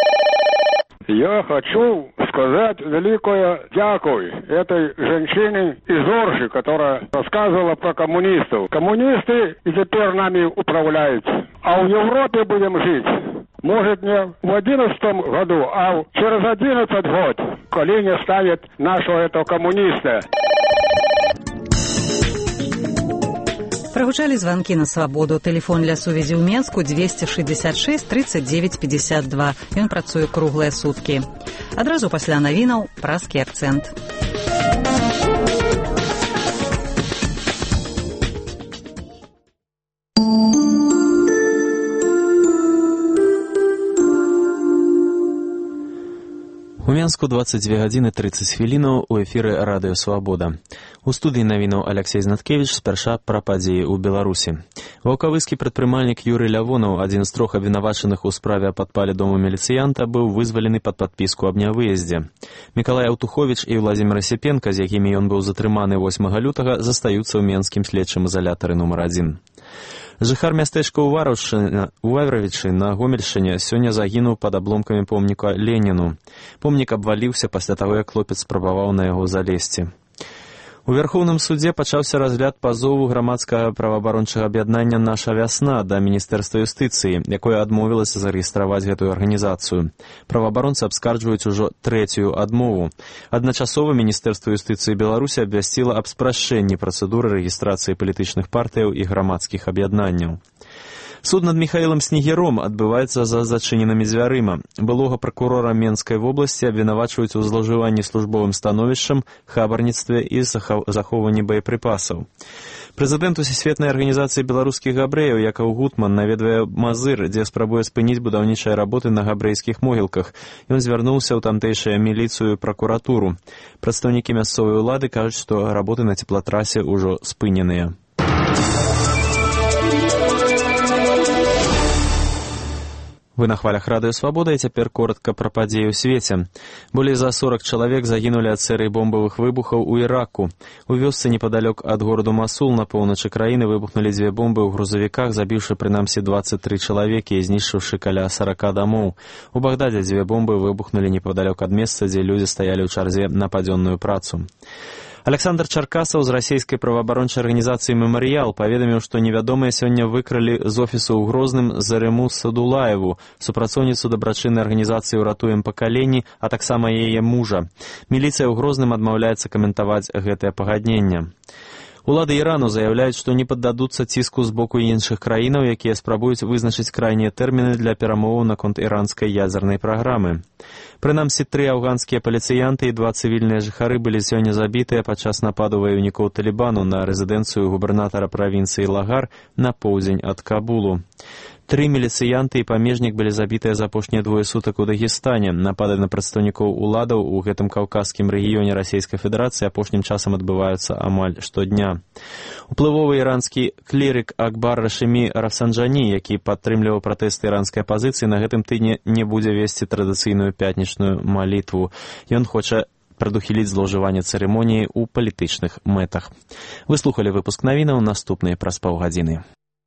Я хочу сказать великое дякую этой женщине из Орши, которая рассказывала про коммунистов. Коммунисты и теперь нами управляют. А в Европе будем жить. Может, не в одиннадцатом году, а через одиннадцать год, коли не ставят нашего этого коммуниста. Прагучалі званкі на свабоду. Тэлефон для сувязі ў Менску двести шестьдесят шесть тридцать девять пятьдесят два. Ён працуе круглыя суткі. Адразу пасля навінаў празкі акцэнт. У Менску двадцать две гадзіны тридцать хвілінаў у эфіры радыё «Свабода». У студыі навінаў Алексей Знаткевич спярша пра падзеі ў Беларусі. Ваўкавыскі прадпрымальнік Юрый Лявонаў, адзін з трох абвінавачаных у справе аб падпале дому міліцыянта, быў вызвалены пад падпіску аб нявыездзе. Мікалай Аўтуховіч і Владзімир Асіпенка, з якімі ён быў затрыманы восьмага лютага, застаюцца ў менскім следчым изалятары нумар адзін. Жыхар мястэчка ў Вавровічы на Гомельшчыне сёння загінуў пад абломкамі помніка Леніну. Помнік абваліўся пасля таго, як хлопец спрабаваў на яго залезці. У Вярхоўным судзе пачаўся разгляд пазову грамадскага праваабарончага аб'яднання «Наша вясна» да Міністэрства юстыцыі, якое адмовілася зарэгістраваць гэтую арганізацыю. Праваабаронцы абскарджваюць ужо трэцюю адмову. Адначасова Міністэрства юстыцыі Беларусі абвясціла аб спрашчэнні працэдуры рэгістрацыі палітычных партыяў і грамадскіх аб'яднанняў. Суд над Михаилом Снегиром адбываецца за зачыненымі дзвярыма. Былога пракурора Менскай вобласці абвінавачваюць у злоўжыванні службовым становішчам, хабарніцтве і захоўванні боепрыпасаў. Прэзідэнт Усесветнай арганізацыі беларускіх габрэяў Якаў Гутман наведвае Мазыр, дзе спрабуе спыніць будаўнічыя работы на габрэйскіх могілках. Ён звярнуўся ў тамтэйшую міліцыю і пракуратуру. Прадстаўнікі мясцовай улады кажуць, што работы на цеплатрасе ўжо спыненыя. Вы на хвалях радыё «Свабода» і цяпер коротка пра падзеі ў свеце. Болей за сорок чалавек загінулі ад серыі бомбавых выбухаў у Іраку. У вёсцы непадалёк ад гораду Масул на поўначы краіны выбухнулі дзве бомбы ў грузавіках, забіўшы прынамсі двадцать три чалавекі і знішчыўшы каля сорок дамоў. У Багдадзе дзве бомбы выбухнулі непадалёк ад месца, дзе людзі стаялі ў чарзе на падзённую працу. Александр Чаркасаў з расійскай праваабарончай арганізацыі «Мемарыял» паведаміў, што невядомыя сёння выкралі з офісу ў Грозным Зарэму Садулаеву, супрацоўніцу дабрачыннай арганізацыі «Уратуем пакаленні», а таксама яе мужа. Міліцыя ў Грозным адмаўляецца каментаваць гэтае пагадненне. Улады Ірану заяўляюць, што не паддадуцца ціску з боку іншых краінаў, якія спрабуюць вызначыць крайнія тэрміны для перамоваў наконт іранскай ядзернай праграмы. Прынамсі, тры афганскія паліцыянты і два цывільныя жыхары былі сёння забітыя падчас нападу ваёўнікоў Талібану на рэзідэнцыю губернатара правінцыі Лагар на поўдзень ад Кабулу. Тры міліцыянты і памежнік былі забітыя за апошнія двое сутак у Дагестане. Напады на прадстаўнікоў уладаў у гэтым каўказскім рэгіёне Расійскай Федэрацыі апошнім часам адбываюцца амаль штодня. Уплывовы іранскі клірык Акбар Рашымі Рафсанджані, які падтрымліваў пратэсты іранскай апазіцыі, на гэтым тыдні не будзе весці традыцыйную пятнічную малітву. Ён хоча прадухіліць злоўжыванне цырымоніі ў палітычных мэтах. Вы слухалі выпуск навінаў, наступныя праз паўгадзіны.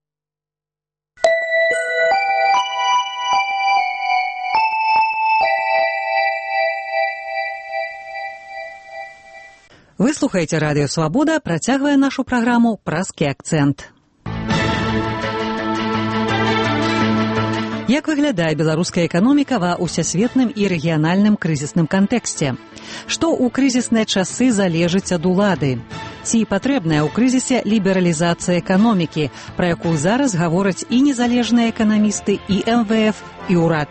Вы слухаеце радыё «Свабода», працягвае нашу праграму «Празкі акцэнт». Як выглядае беларуская эканоміка ва ўсесветным і рэгіянальным крызісным кантэксце? Што ў крызісныя часы залежыць ад улады? Ці патрэбная ў крызісе лібералізацыя эканомікі, пра якую зараз гавораць і незалежныя эканамісты, і эм вэ эф, і ўрад?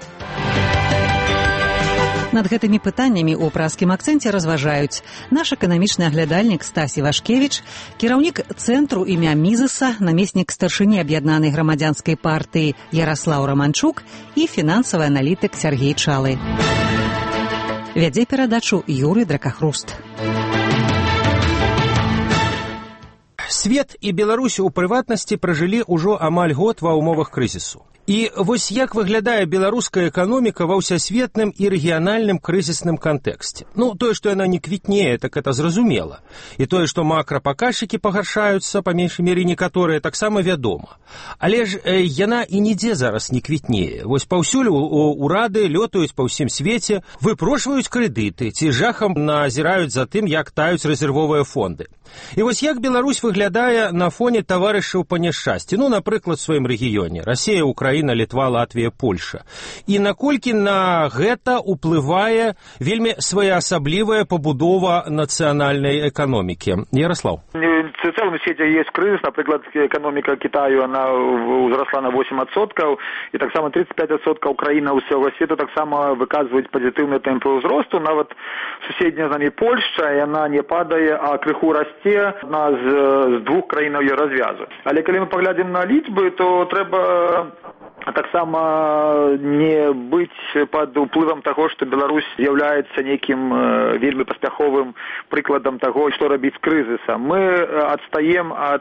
Над гэтымі пытаннямі ў празкім акцэнце разважаюць наш эканамічны аглядальнік Стасі Вашкевіч, кіраўнік цэнтру імя Мізеса, намеснік старшыні аб'яднанай грамадзянскай партыі Яраслаў Раманчук і фінансавы аналітык Сергей Чалы. Вядзе перадачу Юрый Дракахруст. Свет і Беларусь у прыватнасці пражылі ўжо амаль год ва ўмовах крызісу. І вось як выглядае беларуская эканоміка ва ўсясветным і рэгіянальным крызісным кантэксце? Ну, тое, што яна не квітнее, так это зразумела. І тое, што макрапаказчыкі пагаршаюцца, па меншай мере некаторыя, таксама вядома. Але ж э, яна і нідзе зараз не квітнее. Вось паўсюль урады лётаюць па ўсім свеце, выпрошваюць крэдыты, ці жахам назіраюць за тым, як таюць рэзервовыя фонды. І вось як Беларусь выглядае на фоне таварышаў па няшчасці, ну, напрыклад, у сваім рэгіёне. Расія, Украіна, Літва, Латвія, Польша. І наколькі на гэта ўплывае вельмі своеасаблівая пабудова нацыянальнай эканомікі? Ярослав. В целом свете есть кризис, например, экономика Китаю, она возросла на восемь процентов, и так само тридцать пять процентов Украина у всего света так само выказывает позитивные темпы взросту. Нават соседняя с нами Польша, и она не падает, а крыху расте, одна з, з двух краін ее развязывает. Але коли мы поглядим на лічбы, то треба так само не быць под уплывам того, что Беларусь является неким э, вельмі паспяховым прыкладам того, что рабіць з крызисом. Мы отстаем от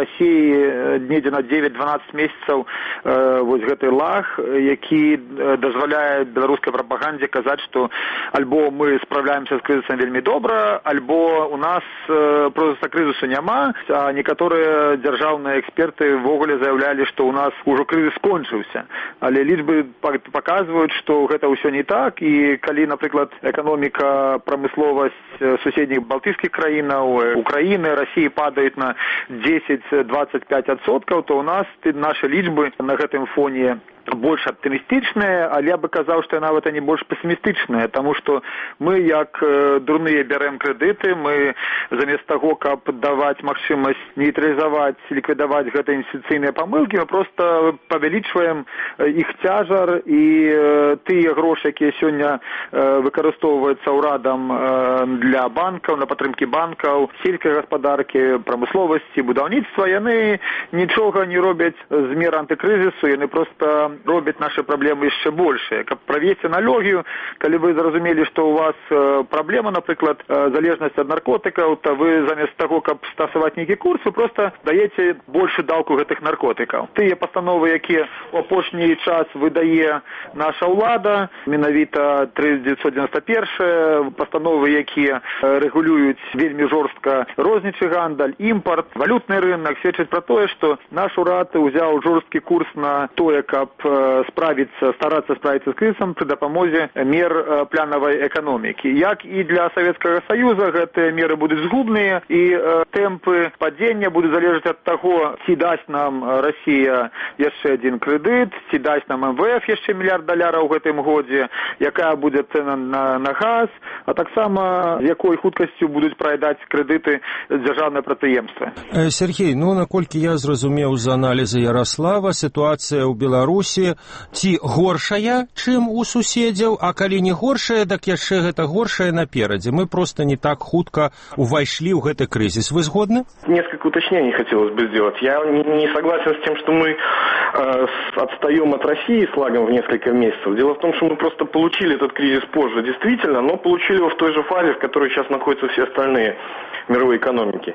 России недзе на девять-дванадцать месяцев э, вот гэты лаг, які дазваляе беларускай прапагандзе казаць, что альбо мы справляемся з крызисом вельмі добра, альбо у нас э, просто крызису няма, а некаторыя дзяржаўныя эксперты ввогуле заявлялі, что у нас ужо крызис скончыўся. Але лічбы паказваюць, што гэта ўсё не так, і калі, напрыклад, эканоміка, прамысловасць суседніх балтыйскіх краінаў, Украіны, Расіі падаюць на десять-двадцать пять процентов, то у нас нашы лічбы на гэтым фоне больш аптымістычныя, але я бы казаў, што нават они больш пессімістычныя, таму што мы, як э, дурныя, бярэм крэдыты, мы замест таго, каб даваць магчымасць нейтралізаваць, ліквідаваць гэтыя інвестыцыйныя памылкі, мы проста павялічваем іх цяжар, і э, тыя грошы, якія сёння э, выкарыстоўваюцца ўрадам э, для банкаў, на падтрымкі банкаў, сельскай гаспадаркі, прамысловасці, будаўніцтва, яны нічога не робяць з мер антыкрызісу, яны проста робяць наши праблемы яшчэ большыя. Каб правесці аналогію, калі вы зразумелі, што у вас э, праблема, напрыклад, э, залежнасць ад наркотыкаў, то вы замест таго, каб стасаваць нейкі курс, вы проста даеце большую даўку гэтых наркотыкаў. Тыя пастановы, якія ў апошні час выдае наша ўлада, менавіта тысяча девятьсот девяносто первая, пастановы, якія э, рэгулююць вельмі жорстка рознічы гандаль, імпорт, валютны рынок, сведчыць пра тое, што наш урад узяў жорсткі курс на тое, каб справиться, стараться справиться с кризисом при допомозе мер плановой экономики. Як и для Советского Союза, гэтыя меры будут згубныя, и э, темпы падения будут залежать от того, ці дасть нам Россия яшчэ один кредит, ці дасть нам эм вэ эф яшчэ миллиард долларов в гэтым годзе, якая будет цена на, на газ, а так само якой хуткасцю будут проедать кредиты дзяржаўныя прадпрыемствы. Сергей, ну, наколькі я зразумеў з аналіза Ярослава, ситуация у Беларусі ці горшая, чым у суседзяў, а калі не горшая, так яшчэ гэта горшая наперадзе. Мы просто не так хутка увайшлі ў гэты кризис. Вы згодны? Несколько уточнений хотелось бы сделать. Я не согласен с тем, что мы э, отстаем от России с лагом в несколько месяцев. Дело в том, что мы просто получили этот кризис позже, действительно, но получили его в той же фазе, в которой сейчас находятся все остальные мировые экономики.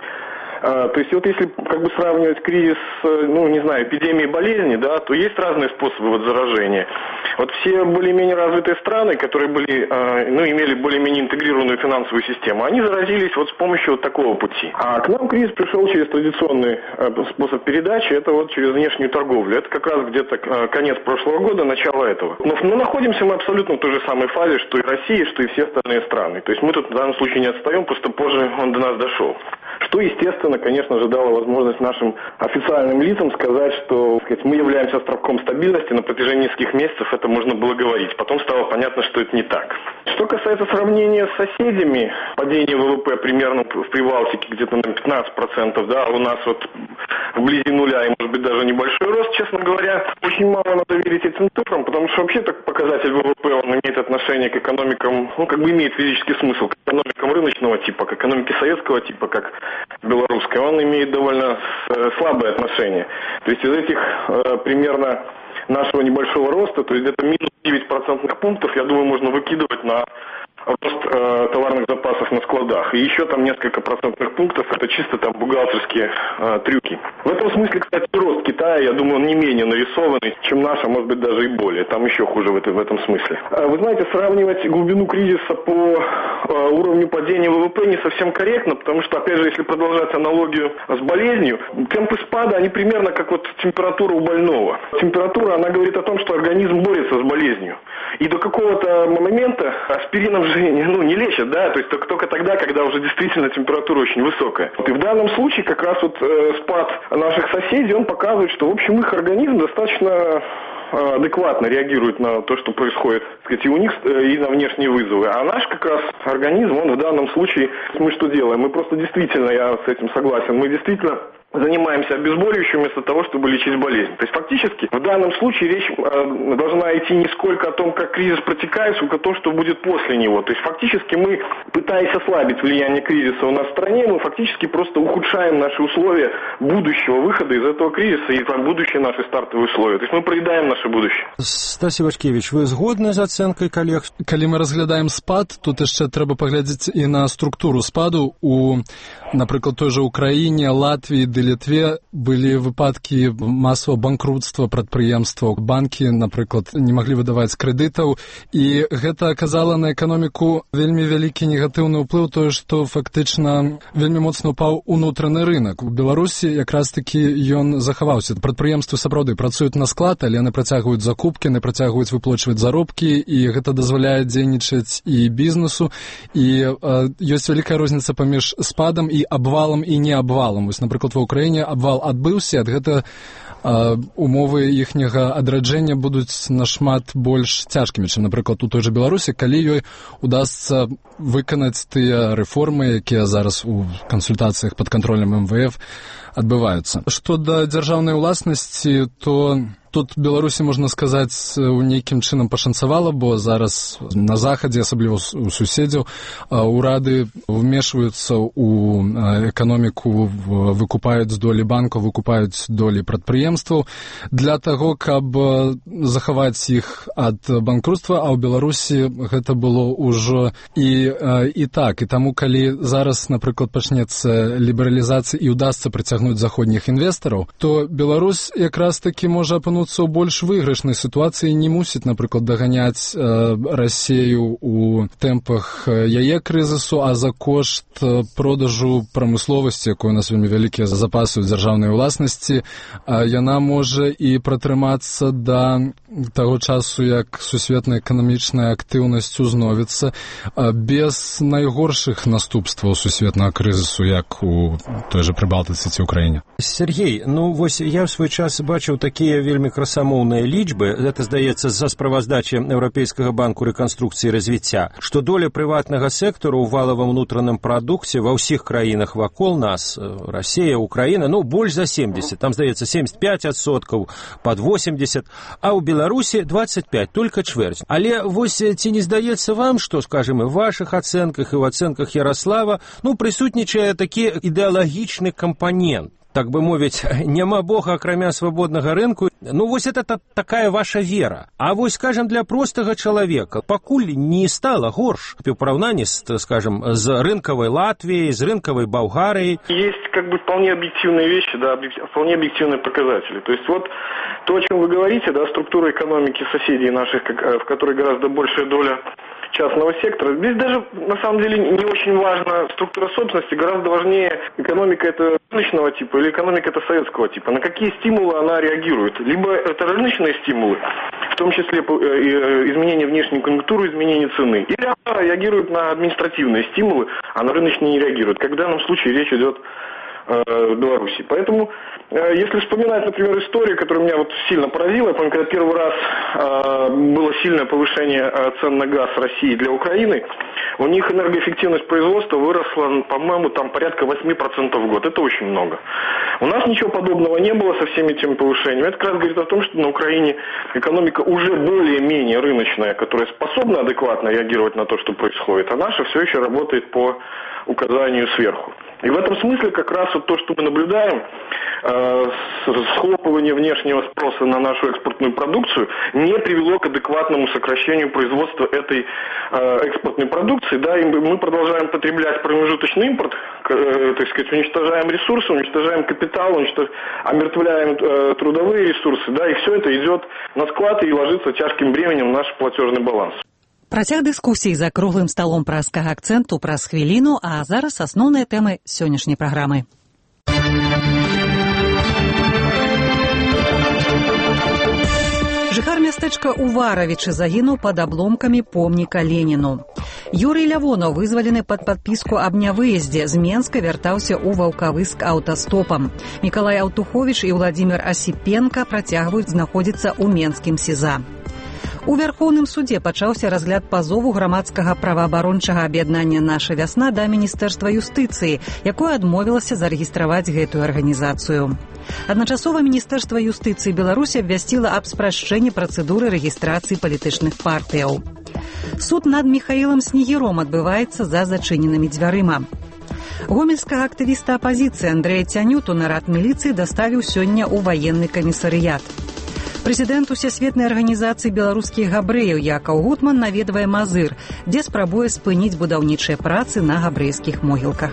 То есть вот если как бы сравнивать кризис, ну не знаю, эпидемии, болезни, да, то есть разные способы вот заражения. Вот все более-менее развитые страны, которые были, ну, имели более-менее интегрированную финансовую систему, они заразились вот с помощью вот такого пути. А к нам кризис пришел через традиционный способ передачи, это вот через внешнюю торговлю. Это как раз где-то конец прошлого года, начало этого. Но, но находимся мы абсолютно в той же самой фазе, что и Россия, что и все остальные страны. То есть мы тут в данном случае не отстаем, просто позже он до нас дошел. Что, естественно, конечно же, дало возможность нашим официальным лицам сказать, что, так сказать, мы являемся островком стабильности, на протяжении нескольких месяцев это можно было говорить. Потом стало понятно, что это не так. Что касается сравнения с соседями, падение вэ вэ пэ примерно в Прибалтике где-то на пятнадцать процентов, да, у нас вот вблизи нуля и, может быть, даже небольшой рост, честно говоря, очень мало надо верить этим цифрам, потому что вообще так показатель вэ вэ пэ, он имеет отношение к экономикам, ну, как бы имеет физический смысл, к экономикам рыночного типа, к экономике советского типа, как белорусской, он имеет довольно слабое отношение. То есть из этих э, примерно нашего небольшого роста, то есть где-то минус девять процентных пунктов, я думаю, можно выкидывать на рост э, товарных запасов на складах. И еще там несколько процентных пунктов, это чисто там бухгалтерские э, трюки. В этом смысле, кстати, рост Китая, я думаю, он не менее нарисованный, чем наш, а может быть даже и более. Там еще хуже в, это, в этом смысле. Вы знаете, сравнивать глубину кризиса по э, уровню падения ВВП не совсем корректно, потому что, опять же, если продолжать аналогию с болезнью, темпы спада, они примерно как вот температура у больного. Температура, она говорит о том, что организм борется с болезнью. И до какого-то момента аспирином же ну, не лечат, да, то есть только, только тогда, когда уже действительно температура очень высокая. И в данном случае как раз вот э, спад наших соседей, он показывает, что, в общем, их организм достаточно адекватно реагирует на то, что происходит, так сказать, и у них, и на внешние вызовы. А наш как раз организм, он в данном случае, мы что делаем? Мы просто действительно, я с этим согласен, мы действительно занимаемся обезболивающим вместо того, чтобы лечить болезнь. То есть фактически в данном случае речь э, должна идти не сколько о том, как кризис протекает, сколько о том, что будет после него. То есть фактически мы, пытаясь ослабить влияние кризиса у нас в стране, мы фактически просто ухудшаем наши условия будущего выхода из этого кризиса и там, будущие наши стартовые условия. То есть мы проедаем наше будущее. Стась Ивашкевич, вы згодны з ацэнкай калег? Калі мы разглядаем спад, тут яшчэ трэба паглядзець і на структуру спаду. У, напрыклад, той жа Украіне, Латвіі, ды Літве былі выпадкі масавага банкрутства прадпрыемстваў. Банкі, напрыклад, не маглі выдаваць крэдытаў, і гэта аказала на эканоміку вельмі вялікі негатыўны ўплыў, тое, што фактычна вельмі моцна ўпаў унутраны рынок. У Беларусі якраз-такі ён захаваўся. Прадпрыемствы сапраўды працуюць на склад, але яны працягваюць закупкі, яны працягваюць выплачваць заробкі, і гэта дазваляе дзейнічаць і бізнесу. І э, ёсць вялікая розніца паміж спадам і абвалам і неабвалам. Вось, напрыклад, ва Украіне абвал адбыўся, ад гэта э, умовы іхняга адраджэння будуць нашмат больш цяжкімі, чым, напрыклад, у той жа Беларусі, калі ёй удасца выканаць тыя рэформы, якія зараз у кансультацыях пад кантролем эм вэ эф адбываюцца. Што да дзяржаўнай уласнасці, то тут Беларусі, можна сказаць, у нейкім чынам пашанцавала, бо зараз на захадзе, асабліва у суседзяў, урады вмешваюцца ў эканоміку, выкупаюць долі банкаў, выкупаюць долі прадпрыемстваў для таго, каб захаваць іх ад банкрутства, а ў Беларусі гэта было ўжо і, і так. І таму, калі зараз, напрыклад, пачнецца лібералізацыя і ўдасца прыцягнуць заходніх інвестараў, то Беларусь якраз-такі можа апынуцца у больш выйгрышнай сітуацыі, не мусіць, напрыклад, даганяць э, Расею у тэмпах яе крызісу, а за кошт продажу прамысловасці, якой у нас вельмі вялікія запасы ў дзяржаўнай уласнасці, э, яна можа і пратрымацца да таго часу, як сусветная эканамічная актыўнасць узновіцца, э, без найгоршых наступстваў сусветнага крызісу, як у той жа Прыбалтыцы ці Украіне. Сергей, ну вось я ў свой час бачыў такія вельмі красамоўныя лічбы, гэта, здаецца, з-за справаздачы Еўрапейскага банку рэканструкцыі і развіцця, што доля прыватнага сектару ў валавым унутраным прадукце ва ўсіх краінах вакол нас, Расія, Украіна, ну, больш за семьдесят, там, здаецца, семьдесят пять адсоткаў, пад восемьдесят, а ў Беларусі двадцать пять, только чвэрць. Але вось ці не здаецца вам, што, скажем, і ў вашых ацэнках, і ў ацэнках Ярослава, ну, прысутнічае такі ідэалагічны кампанент? Так бы мовіць, няма Бога, акрамя свабоднага рынку. Ну, вось это та, такая ваша вера. А вось, скажем, для простага чалавека пакуль не стала горш у параўнанні, скажем, з рынкавай Латвией, з рынкавай Болгарией. Есть как бы вполне объективные вещи, да, вполне объективные показатели. То есть вот то, о чем вы говорите, да, структура экономики соседей наших, в которой гораздо большая доля частного сектора. Здесь даже, на самом деле, не очень важна структура собственности, гораздо важнее экономика это рыночного типа или экономика это советского типа. На какие стимулы она реагирует? Либо это рыночные стимулы, в том числе изменение внешней конъюнктуры, изменение цены, или она реагирует на административные стимулы, а на рыночные не реагирует, как в данном случае речь идет в Беларуси. Поэтому, если вспоминать, например, историю, которая меня вот сильно поразила, я помню, когда первый раз было сильное повышение цен на газ России для Украины, у них энергоэффективность производства выросла, по-моему, там порядка восемь процентов в год. Это очень много. У нас ничего подобного не было со всеми этими повышениями. Это как раз говорит о том, что на Украине экономика уже более-менее рыночная, которая способна адекватно реагировать на то, что происходит, а наша все еще работает по указанию сверху. И в этом смысле как раз вот то, что мы наблюдаем, э, схлопывание внешнего спроса на нашу экспортную продукцию не привело к адекватному сокращению производства этой э, экспортной продукции. Да, и мы продолжаем потреблять промежуточный импорт, э, так сказать, уничтожаем ресурсы, уничтожаем капитал, уничтож... омертвляем э, трудовые ресурсы, да, и все это идет на склад и ложится тяжким бременем в наш платежный баланс. Працяг дыскусій за круглым столом праскага акцэнту праз хвіліну, а зараз асноўныя тэмы сённяшняй праграмы. Жыхар мястэчка Уваравічы загінуў пад абломкамі помніка Леніну. Юрый Лявонаў вызвалены пад падпіску аб нявыездзе. З Менска вяртаўся ў Ваўкавыск аўтастопам. Мікалай Аўтуховіч і Владзімір Асіпенка працягваюць знаходзіцца ў менскім СІЗА. У Вярхоўным судзе пачаўся разгляд пазову грамадскага праваабарончага аб'яднання «Наша вясна» да Міністэрства юстыцыі, якое адмовілася зарэгістраваць гэтую арганізацыю. Адначасова Міністэрства юстыцыі Беларусі абвясціла аб спрашчэнні працэдуры рэгістрацыі палітычных партыяў. Суд над Міхаілам Снегіром адбываецца за зачыненымі дзвярыма. Гомельскага актывіста апазіцыі Андрэя Цянюту нарад міліцыі даставіў сёння ў ваенны камісарыят. Прэзідэнт Усесветнай арганізацыі беларускіх габрэяў Якаў Гутман наведвае Мазыр, дзе спрабуе спыніць будаўнічыя працы на габрэйскіх могілках.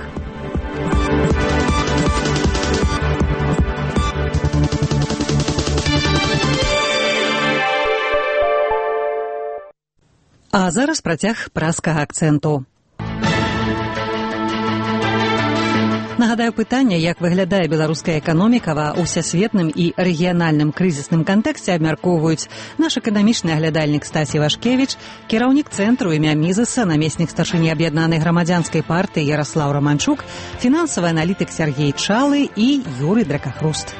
А зараз працяг праскага акцэнту. Нагадаю, пытанне, як выглядае беларуская эканоміка ва ўсесветным і рэгіянальным крызісным кантэксце, абмяркоўваюць наш эканамічны аглядальнік Стасі Вашкевіч, кіраўнік цэнтру імя Мізеса, намеснік старшыні аб'яднанай грамадзянскай партыі Яраслаў Раманчук, фінансавы аналітык Сяргей Чалы і Юрый Дракахруст.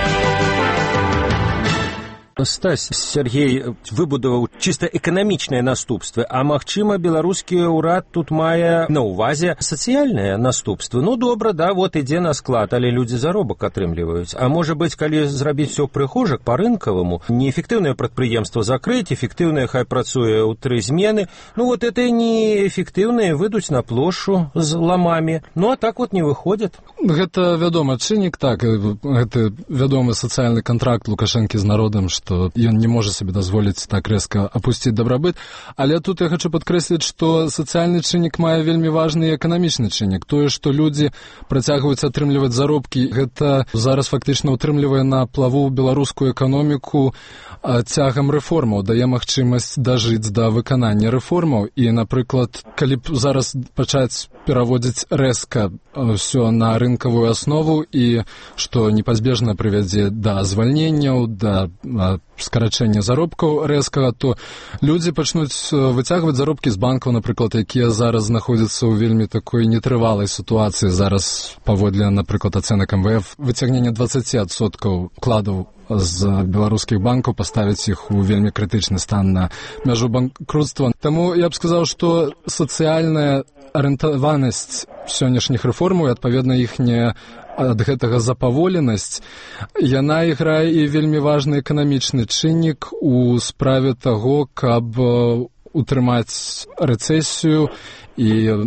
Стась, Сергей выбудаваў чыста эканамічныя наступствы, а магчыма, беларускі ўрад тут мае на ўвазе сацыяльныя наступствы. Ну, добра, да, вот ідзе на склад, але людзі заробак атрымліваюць. А можа быць, калі зрабіць все прыхожак па-рынкаваму, неэфектыўнае прадпрыемства закрыць, эфектыўнае хай працуе ў тры змены, ну, вот это неэфектыўныя выйдуць на плошчу з ламамі. Ну, а так вот не выходзяць. Гэта вядомы чыннік, так, гэта вядомы сацыяльны кантракт Лукашэнкі з народам, што ён не можа сабе дазволіць так рэзка апусціць дабрабыт. Але тут я хочу падкрэсліць, што сацыяльны чыннік мае вельмі важны эканамічны чыннік. Тое, што людзі працягваюць атрымліваць заробкі, гэта зараз фактычна ўтрымлівае на плаву беларускую эканоміку цягам рэформаў, дае магчымасць дажыць да выканання рэформаў. І, напрыклад, калі б зараз пачаць пераводзіць рэзка ўсё на рынкавую аснову і што непазбежна прывядзе да звальненняў, да скарачэння заробкаў рэзкага, то людзі пачнуць выцягваць заробкі з банкаў, напрыклад, якія зараз знаходзяцца ў вельмі такой нетрывалай сітуацыі. Зараз паводле, напрыклад, ацэнак эм вэ эф, выцягнення дваццаць адсоткаў вкладаў з беларускіх банкаў паставіць іх у вельмі крытычны стан на мяжу банкрутства. Таму я б сказаў, што сацыяльная арыентаванасць сённяшніх рэформаў і, адпаведна, іхняя ад гэтага запаволенасць, яна іграе і вельмі важны эканамічны чыннік у справе таго, каб утрымаць рэцэсію і,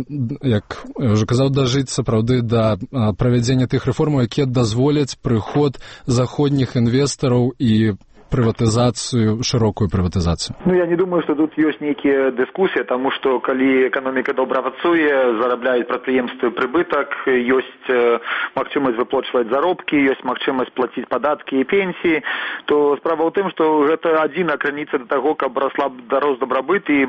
як я ўжо казаў, дажыць сапраўды да правядзення тых рэформаў, якія дазволяць прыход заходніх інвестараў і прыватызацыю, шырокую прыватызацыю. Ну, я не думаю, што тут ёсць нейкія дыскусіі, таму што калі эканоміка добра працуе, зарабляюць прадпрыемствы прыбытак, ёсць магчымасць выплачваць заробкі, ёсць магчымасць плаціць падаткі і пенсіі, то справа ў тым, што гэта адзіна крыніца да таго, каб расла рос дабрабыт і э,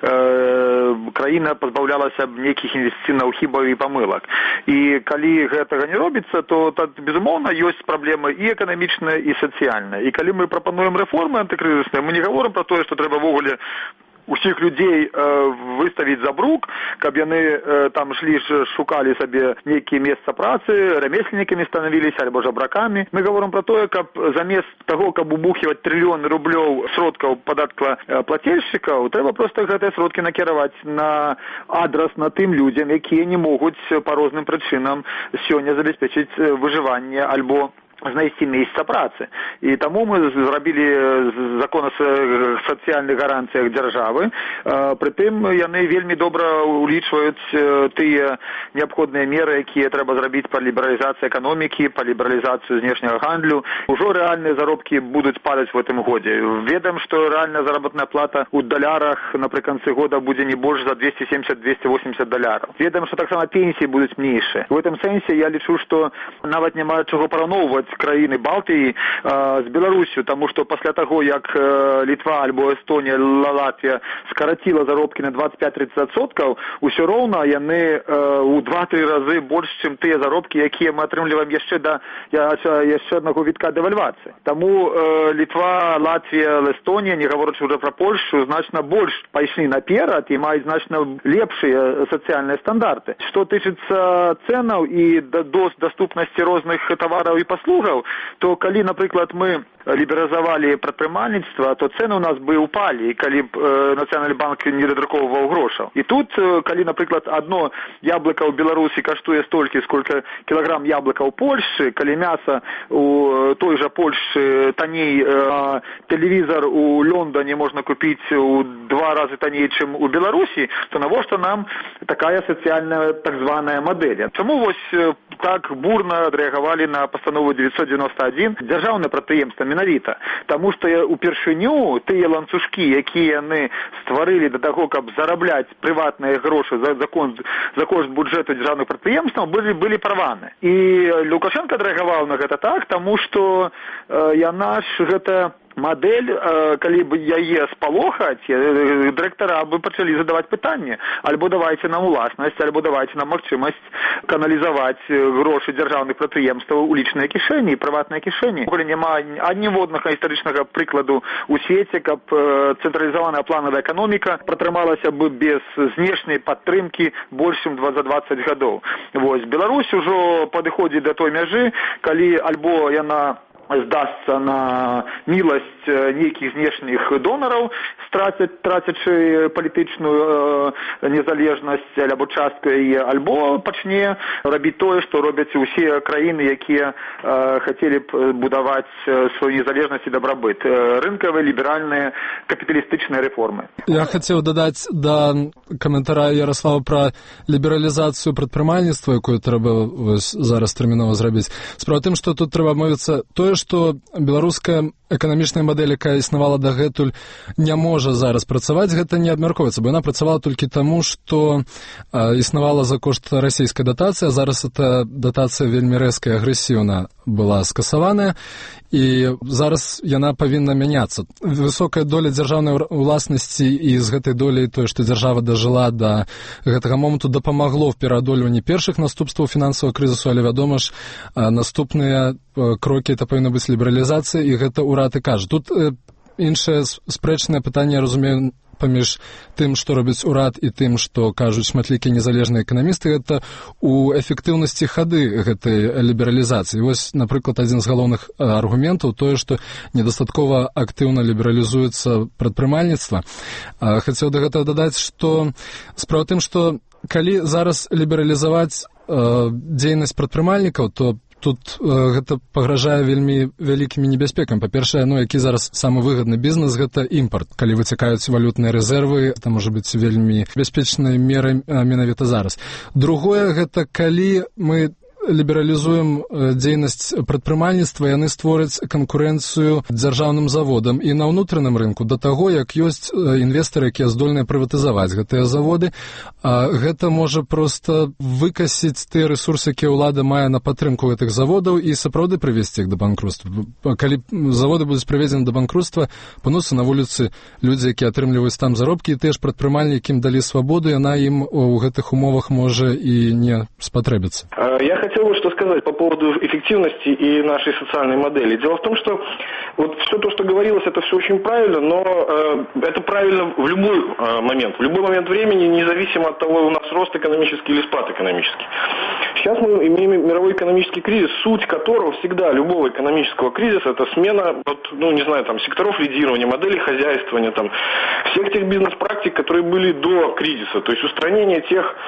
краіна пазбаўлялася б нейкіх інвестыцыйных хібаў і памылак. І калі гэтага не робіцца, то, то безумоўна, ёсць праблемы і эканамічныя, і сацыяльныя. І калі мы прапануем рэформы антыкрызісныя, мы не гаворым пра тое, што трэба ввогуле усіх людзей э, выставіць за брук, каб яны э, там шлі, шукалі сабе нейкія месца працы, рамесленнікамі станавіліся альбо жабракамі. Мы гаворым пра тое, каб замест таго, каб убухіваць трыльёны рублёў сродкаў падаткаплацельшчыкаў, трэба проста гэтыя сродкі накіраваць на адрас на тым людзям, якія не могуць па розным прычынам сёння забяспечыць выжыванне альбо знайсці месца працы. І таму мы зрабілі закон о сацыяльных гарантыях дзяржавы. Прытым яны вельмі добра улічваюць тыя неабходныя меры, якія трэба зрабіць па лібералізацыі эканомікі, па лібералізацыю знешняга гандлю. Ужо рэальныя заробкі будуць падаць в гэтым годзе. Ведаем, што рэальная заработная плата ў далярах напрыканцы года будзе не больш за двести семьдесят - двести восемьдесят даляраў. Ведаем, што таксама пенсіі будуць меншыя. В гэтым сэнсе я лічу, што нават няма чаго параўноўваць краіны Балтыі э, з Беларусю, таму што пасля таго, як э, Літва альбо Эстонія, Латвія скараціла заробкі на двадцать пять - тридцать адсоткаў, усё роўна яны э, у два-тры разы больш, чым тыя заробкі, якія мы атрымліваем яшчэ да яшчэ аднаго вітка дэвальвацыі. Таму э, Літва, Латвія, Эстонія, не гаворачы ўжо пра Польшу, значна больш пайшлі наперад і маюць значна лепшыя сацыяльныя стандарты. Што тычыцца цэнаў і даступнасці розных тавараў і паслугаў, то калі, напрыклад, мы лібералізавалі прадпрымальніцтва, то цэны ў нас бы упалі, калі б э, Нацыянальны банк не дадрукоўваў грошаў. І тут, э, калі, напрыклад, одно яблыка ў Беларусі каштуе столькі, сколько кілаграм яблыка ў Польшчы, калі мяса у той жа Польшчы танней, э, тэлевізор у Лондоне можна купіць у два разы танней, чым у Беларусі, то навошта нам такая сацыяльная так званая мадэль? Чаму вось так бурна адрэагавалі на пастанову девятьсот девяносто один дзяржаўнае прадпрыемства менавіта? Таму што упершыню тыя ланцужкі, якія яны стварылі да таго, каб зарабляць прыватныя грошы за, за, кон, за кошт бюджэту дзяржаўных прадпрыемстваў, былі, былі парваны. І Лукашенко адрэагаваў на гэта так, таму што э, яна ж гэта мадэль, калі б яе спалохаць, дырэктара бы пачалі задаваць пытанне. Альбо давайце нам уласнасць, альбо давайце нам магчымасць каналізаваць грошы дзяржаўных прадпрыемстваў у лічныя кішэні, прыватныя кішэні. Няма аніводнага гістарычнага прыкладу ў свеце, каб цэнтралізаваная планавая эканоміка пратрымалася бы без знешняй падтрымкі больш чым за двадцать гадоў. Вось, Беларусь ужо падыходзіць да той мяжы, калі альбо яна здасца на міласць нейкіх знешніх донараў, трацячы палітычную э, незалежнасць альбо частку яе, альбо пачне рабіць тое, што робяць усе краіны, якія э, хацелі б будаваць сваю незалежнасць і дабрабыт. Рынкавыя, ліберальныя, капіталістычныя рэформы. Я хацеў дадаць да каментара Ярослава пра лібералізацыю прадпрымальніцтва, якую трэба зараз тэрмінова зрабіць. Справа тым, што тут трэба мовіцца тое, што беларуская эканамічная мадэль, якая існавала дагэтуль, не можа зараз працаваць, гэта не абмяркоўваецца, бо яна працавала толькі таму, што э, існавала за кошт расійскай датацыі, а зараз эта датацыя вельмі рэзка і агрэсіўна была скасаваная, і зараз яна павінна мяняцца. Высокая доля дзяржаўнай уласнасці і з гэтай долей тое, што дзяржава дажыла да гэтага моманту, дапамагло ў пераадольванні першых наступстваў фінансавага крызісу, але, вядома ж, наступныя крокі это павінна быць лібералізацыя, і гэта ўрад і кажа. Тут э, іншае спрэчнае пытанне, я разумею, паміж тым, што робіць урад, і тым, што кажуць шматлікія незалежныя эканамісты, гэта у эфектыўнасці хады гэтай лібералізацыі. Вось, напрыклад, адзін з галоўных аргументаў тое, што недастаткова актыўна лібералізуецца прадпрымальніцтва. Хацеў да гэтага дадаць, што справа тым, што калі зараз лібералізаваць э, дзейнасць прадпрымальнікаў, то тут э, гэта пагражае вельмі вялікімі небяспекамі. Па-першае, ну, які зараз самы выгадны бізнес, гэта імпарт. Калі выцякаюць валютныя рэзервы, это можа быць вельмі бяспечнай мерай менавіта зараз. Другое, гэта калі мы лібералізуем дзейнасць прадпрымальніцтва, яны створаць канкурэнцыю дзяржаўным заводам і на ўнутраным рынку да таго, як ёсць інвестары, якія здольныя прыватызаваць гэтыя заводы. А гэта можа проста выкасіць тыя рэсурсы, якія ўлада мае на падтрымку гэтых заводаў, і сапраўды прывесці іх да банкрутства. Калі заводы будуць прыведзены да банкрутства, пануцца на вуліцы людзі, якія атрымліваюць там заробкі, і тыя ж прадпрымальнікі, якім далі свабоду, яна ім у гэтых умовах можа і не спатрэбіцца. Я хотел бы что сказать по поводу эффективности и нашей социальной модели. Дело в том, что вот все то, что говорилось, это все очень правильно, но э, это правильно в любой э, момент, в любой момент времени, независимо от того, у нас рост экономический или спад экономический. Сейчас мы имеем мировой экономический кризис, суть которого всегда, любого экономического кризиса, это смена, вот, ну, не знаю, там, секторов лидирования, моделей хозяйствования, там, всех тех бизнес-практик, которые были до кризиса, то есть устранение тех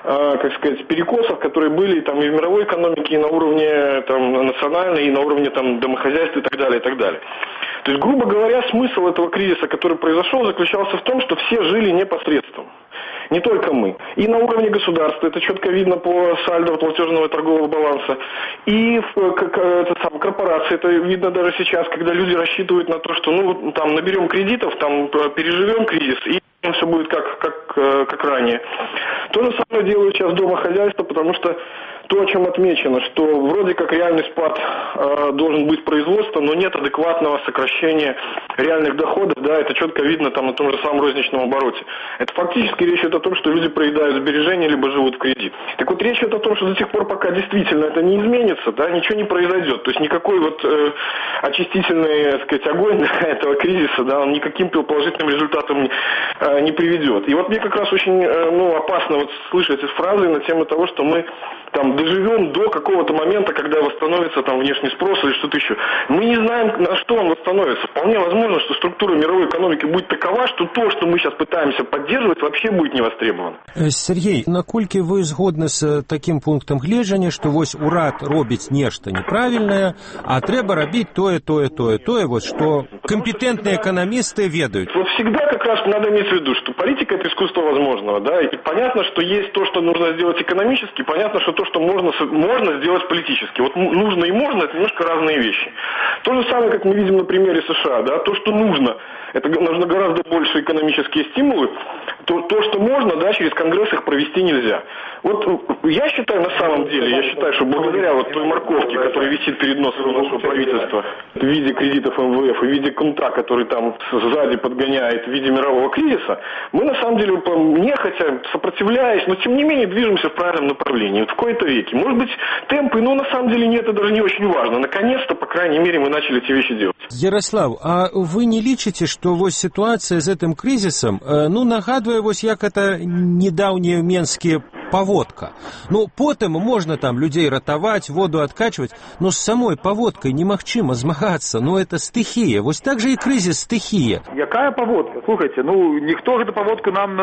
как сказать, перекосов, которые были там и в мировой экономике, и на уровне там, национальной, и на уровне там, домохозяйства и так далее, и так далее. То есть, грубо говоря, смысл этого кризиса, который произошел, заключался в том, что все жили непосредством. Не только мы. И на уровне государства, это четко видно по сальдо платежного и торгового баланса, и в, как, это, сам, корпорации, это видно даже сейчас, когда люди рассчитывают на то, что ну там наберем кредитов, там переживем кризис, и все будет как, как, как ранее. То же самое делают сейчас домохозяйства, потому что то, о чем отмечено, что вроде как реальный спад э, должен быть производства, но нет адекватного сокращения реальных доходов, да, это четко видно там на том же самом розничном обороте. Это фактически речь идет о том, что люди проедают сбережения, либо живут в кредит. Так вот, речь идет о том, что до тех пор, пока действительно это не изменится, да, ничего не произойдет. То есть никакой вот э, очистительный, так сказать, огонь да, этого кризиса, да, он никаким положительным результатом э, не приведет. И вот мне как раз очень э, ну, опасно вот слышать эти фразы на тему того, что мы там доживем до какого-то момента, когда восстановится там внешний спрос или что-то еще. Мы не знаем, на что он восстановится. Вполне возможно, что структура мировой экономики будет такова, что то, что мы сейчас пытаемся поддерживать, вообще будет не востребовано. Сергей, наколькі вы згодны з таким пунктом гледжання, што вось урад робіць нешта неправільнае, а трэба рабіць тое, тое, тое, тое, вот што компетентные экономисты ведают? Вот всегда как раз надо иметь в виду, что политика – это искусство возможного, да, и понятно, что есть то, что нужно сделать экономически, понятно, что то, что можно, можно сделать политически. Вот нужно и можно – это немножко разные вещи. То же самое, как мы видим на примере США, да, то, что нужно, это нужно гораздо больше экономические стимулы, то, то, что можно, да, через Конгресс их провести нельзя. Вот я считаю, на самом деле, я считаю, что благодаря вот той морковке, которая висит перед носом нашего правительства в виде кредитов эм вэ эф и в виде кнута, который там сзади подгоняет в виде мирового кризиса, мы на самом деле, нехотя, сопротивляясь, но тем не менее движемся в правильном направлении. Вот в кои-то веке. Может быть, темпы, но на самом деле нет, это даже не очень важно. Наконец-то, по крайней мере, мы начали эти вещи делать. Ярослав, а вы не лічыце, што вось ситуация з гэтым кризисом, ну, нагадвае вось як это недаўнія менскія паводка. Ну, потым можна там людей ратаваць, воду откачивать, но с самой паводкой немагчыма змагацца. Ну, это стихия. Вось так же и кризис стихия. Якая паводка? Слухайте, ну, ніхто гэту паводку нам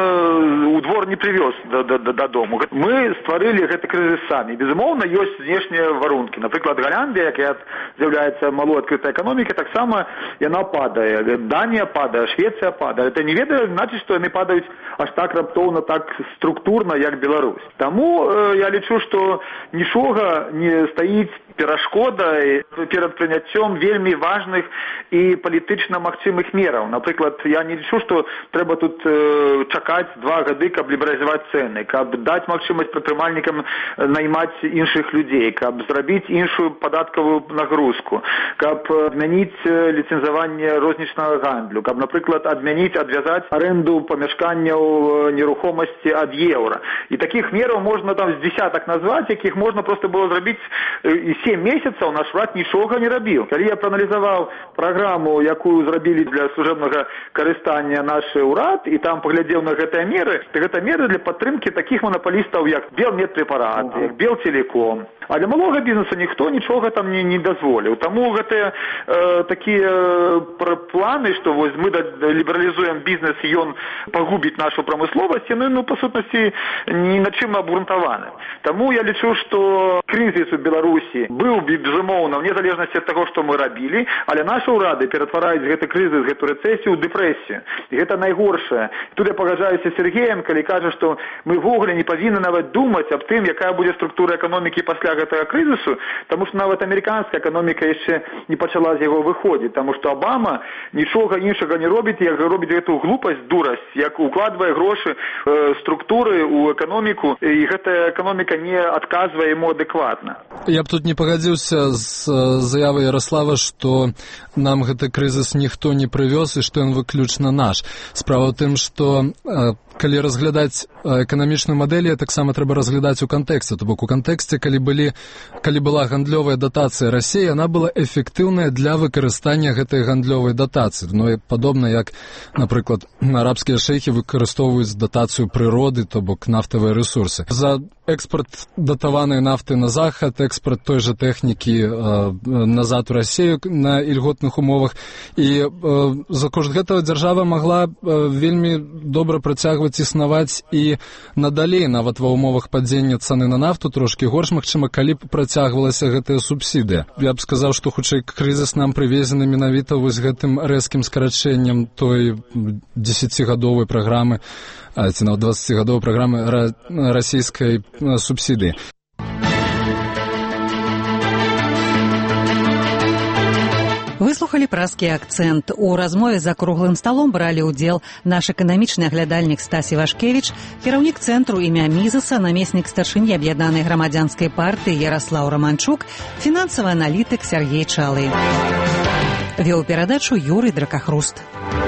у двор не привез додому. Мы стварылі гэты кризис самі. Безумоўна, ёсць знешнія варункі. Напрыклад, Галандыя, якая з'яўляецца малой адкрытай эканомікай, таксама яна падае. Данія падае, Швецыя падае. Это не ведае, значыць, што яны падаюць аж так раптоўна, так структурна, як Беларусь. Таму э, я лічу, што нічога не стаіць перашкодай перад прыняццём вельмі важных і палітычна магчымых мераў. Напрыклад, я не лічу, што трэба тут э, чакаць два гады, каб лібералізаваць цэны, каб даць магчымасць прадпрымальнікам наймаць іншых людзей, каб зрабіць іншую падаткавую нагрузку, каб адмяніць ліцэнзаванне рознічнага гандлю, каб, напрыклад, адмяніць, адвязаць аренду памяшканняў нерухомасці ад еўра. І таких мераў можна там з десятак назваць, якіх можна проста было зрабіць і сем месяцаў наш урад нічога не рабіў. Калі я прааналізаваў праграму, якую зрабілі для служебнага карыстання наш урад, і там паглядзеў на гэтыя меры, то гэта меры для падтрымкі такіх манапалістаў, як Белмедпрэпарат, як Белтелеком. А для малога бізнесу ніхто нічога там не, не дазволіў. Таму гэтыя э, такія э, планы, што вось мы лібералізуем бізнес і ён пагубіць нашу прамысловасць, яны, ну, па сутнасці, ні на чым абгрунтаваны. Таму я лічу, што крызіс у Беларусі быў, безумоўна, вне залежнасці ад таго, што мы рабілі, але нашы ўрады ператвараюць гэты крызіс, гэту рэцэсію ў дэпрэсію. І гэта найгоршае. Тут я пагаджаюся з Сергеем, калі кажа, што мы ввогуле не павінны нават думаць аб тым, якая будзе структура эканомікі пасля гэтага крызісу, таму што нават амерыканская эканоміка яшчэ не пачала з яго выходзіць, таму што Обама нічога іншага не робіць, як робіць гэту глупасць, дурасць, як укладвае грошы э, структуры ў эканоміку, і гэтая эканоміка не адказвае яму адэкватна. Я б тут не пагадзіўся з заявай Ярослава, што нам гэты крызіс ніхто не прывёз і што ён выключна наш. Справа ў тым, што калі разглядаць эканамічную мадэль, таксама трэба разглядаць у кантэксце. То бок у кантэксце, калі былі, калі была гандлёвая датацыя Расіі, яна была эфектыўная для выкарыстання гэтай гандлёвай датацыі. Ну, падобна як, напрыклад, арабскія шэйхі выкарыстоўваюць датацыю прыроды, то бок нафтавыя рэсурсы. За экспорт датаванай нафты на захад, экспорт той жа тэхнікі э, назад у Расію на ільготных умовах. І э, за кошт гэтага дзяржава магла э, вельмі добра працягваць працягваць існаваць і надалей, нават ва ўмовах падзення цаны на нафту, трошкі горш, магчыма, калі б працягвалася гэтая субсідыя. Я б сказаў, што хутчэй крызіс нам прывезены менавіта вось гэтым рэзкім скарачэннем той дзесяцігадовай праграмы, ці нават дваццацігадовай праграмы расійскай субсідыі. Выслухалі празкі акцэнт. У размове за круглым сталом бралі ўдзел наш эканамічны аглядальнік Стась Івашкевіч, кіраўнік цэнтру імя Мізаса, намеснік старшыні аб'яднанай грамадзянскай партыі Яраслаў Раманчук, фінансавы аналітык Сяргей Чалы. Вёў перадачу Юрый Дракахруст.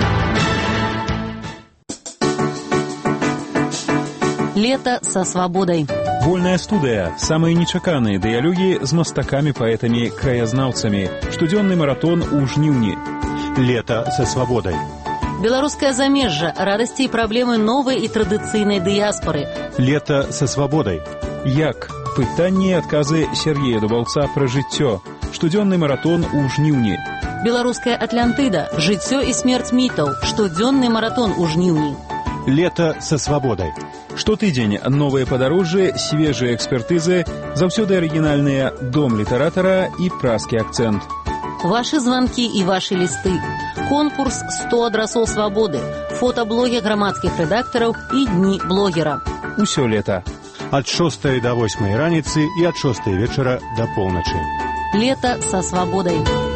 Лето со свободой. Вольная студыя. Самыя нечаканыя дыялогі з мастакамі, паэтамі, краязнаўцамі. Штодзённы маратон у жніўні. Лето со свободой. Белорусское замежжа. Радости и проблемы новой и традыцыйнай дыяспоры. Лето со свободой. Як? Пытанні і адказы Сергея Дубаўца пра жыццё. Штодзённы маратон у жніўні. Белорусская Атлантыда. Жыццё і смерць мітаў. Штодзённы маратон у жніўні. Лето со свободой. Штотыдзень новыя падарожжы, свежыя экспертызы, заўсёды арыгінальныя дом літаратара і празкі акцэнт. Ваши звонки и ваши листы. Конкурс сто адрасоў свободы. Фотаблогі грамадскіх рэдактараў і дні блогера. Усё лета. Ад шостай да восьмай раніцы і ад шостай вечара да поўначы. Лето со свободой.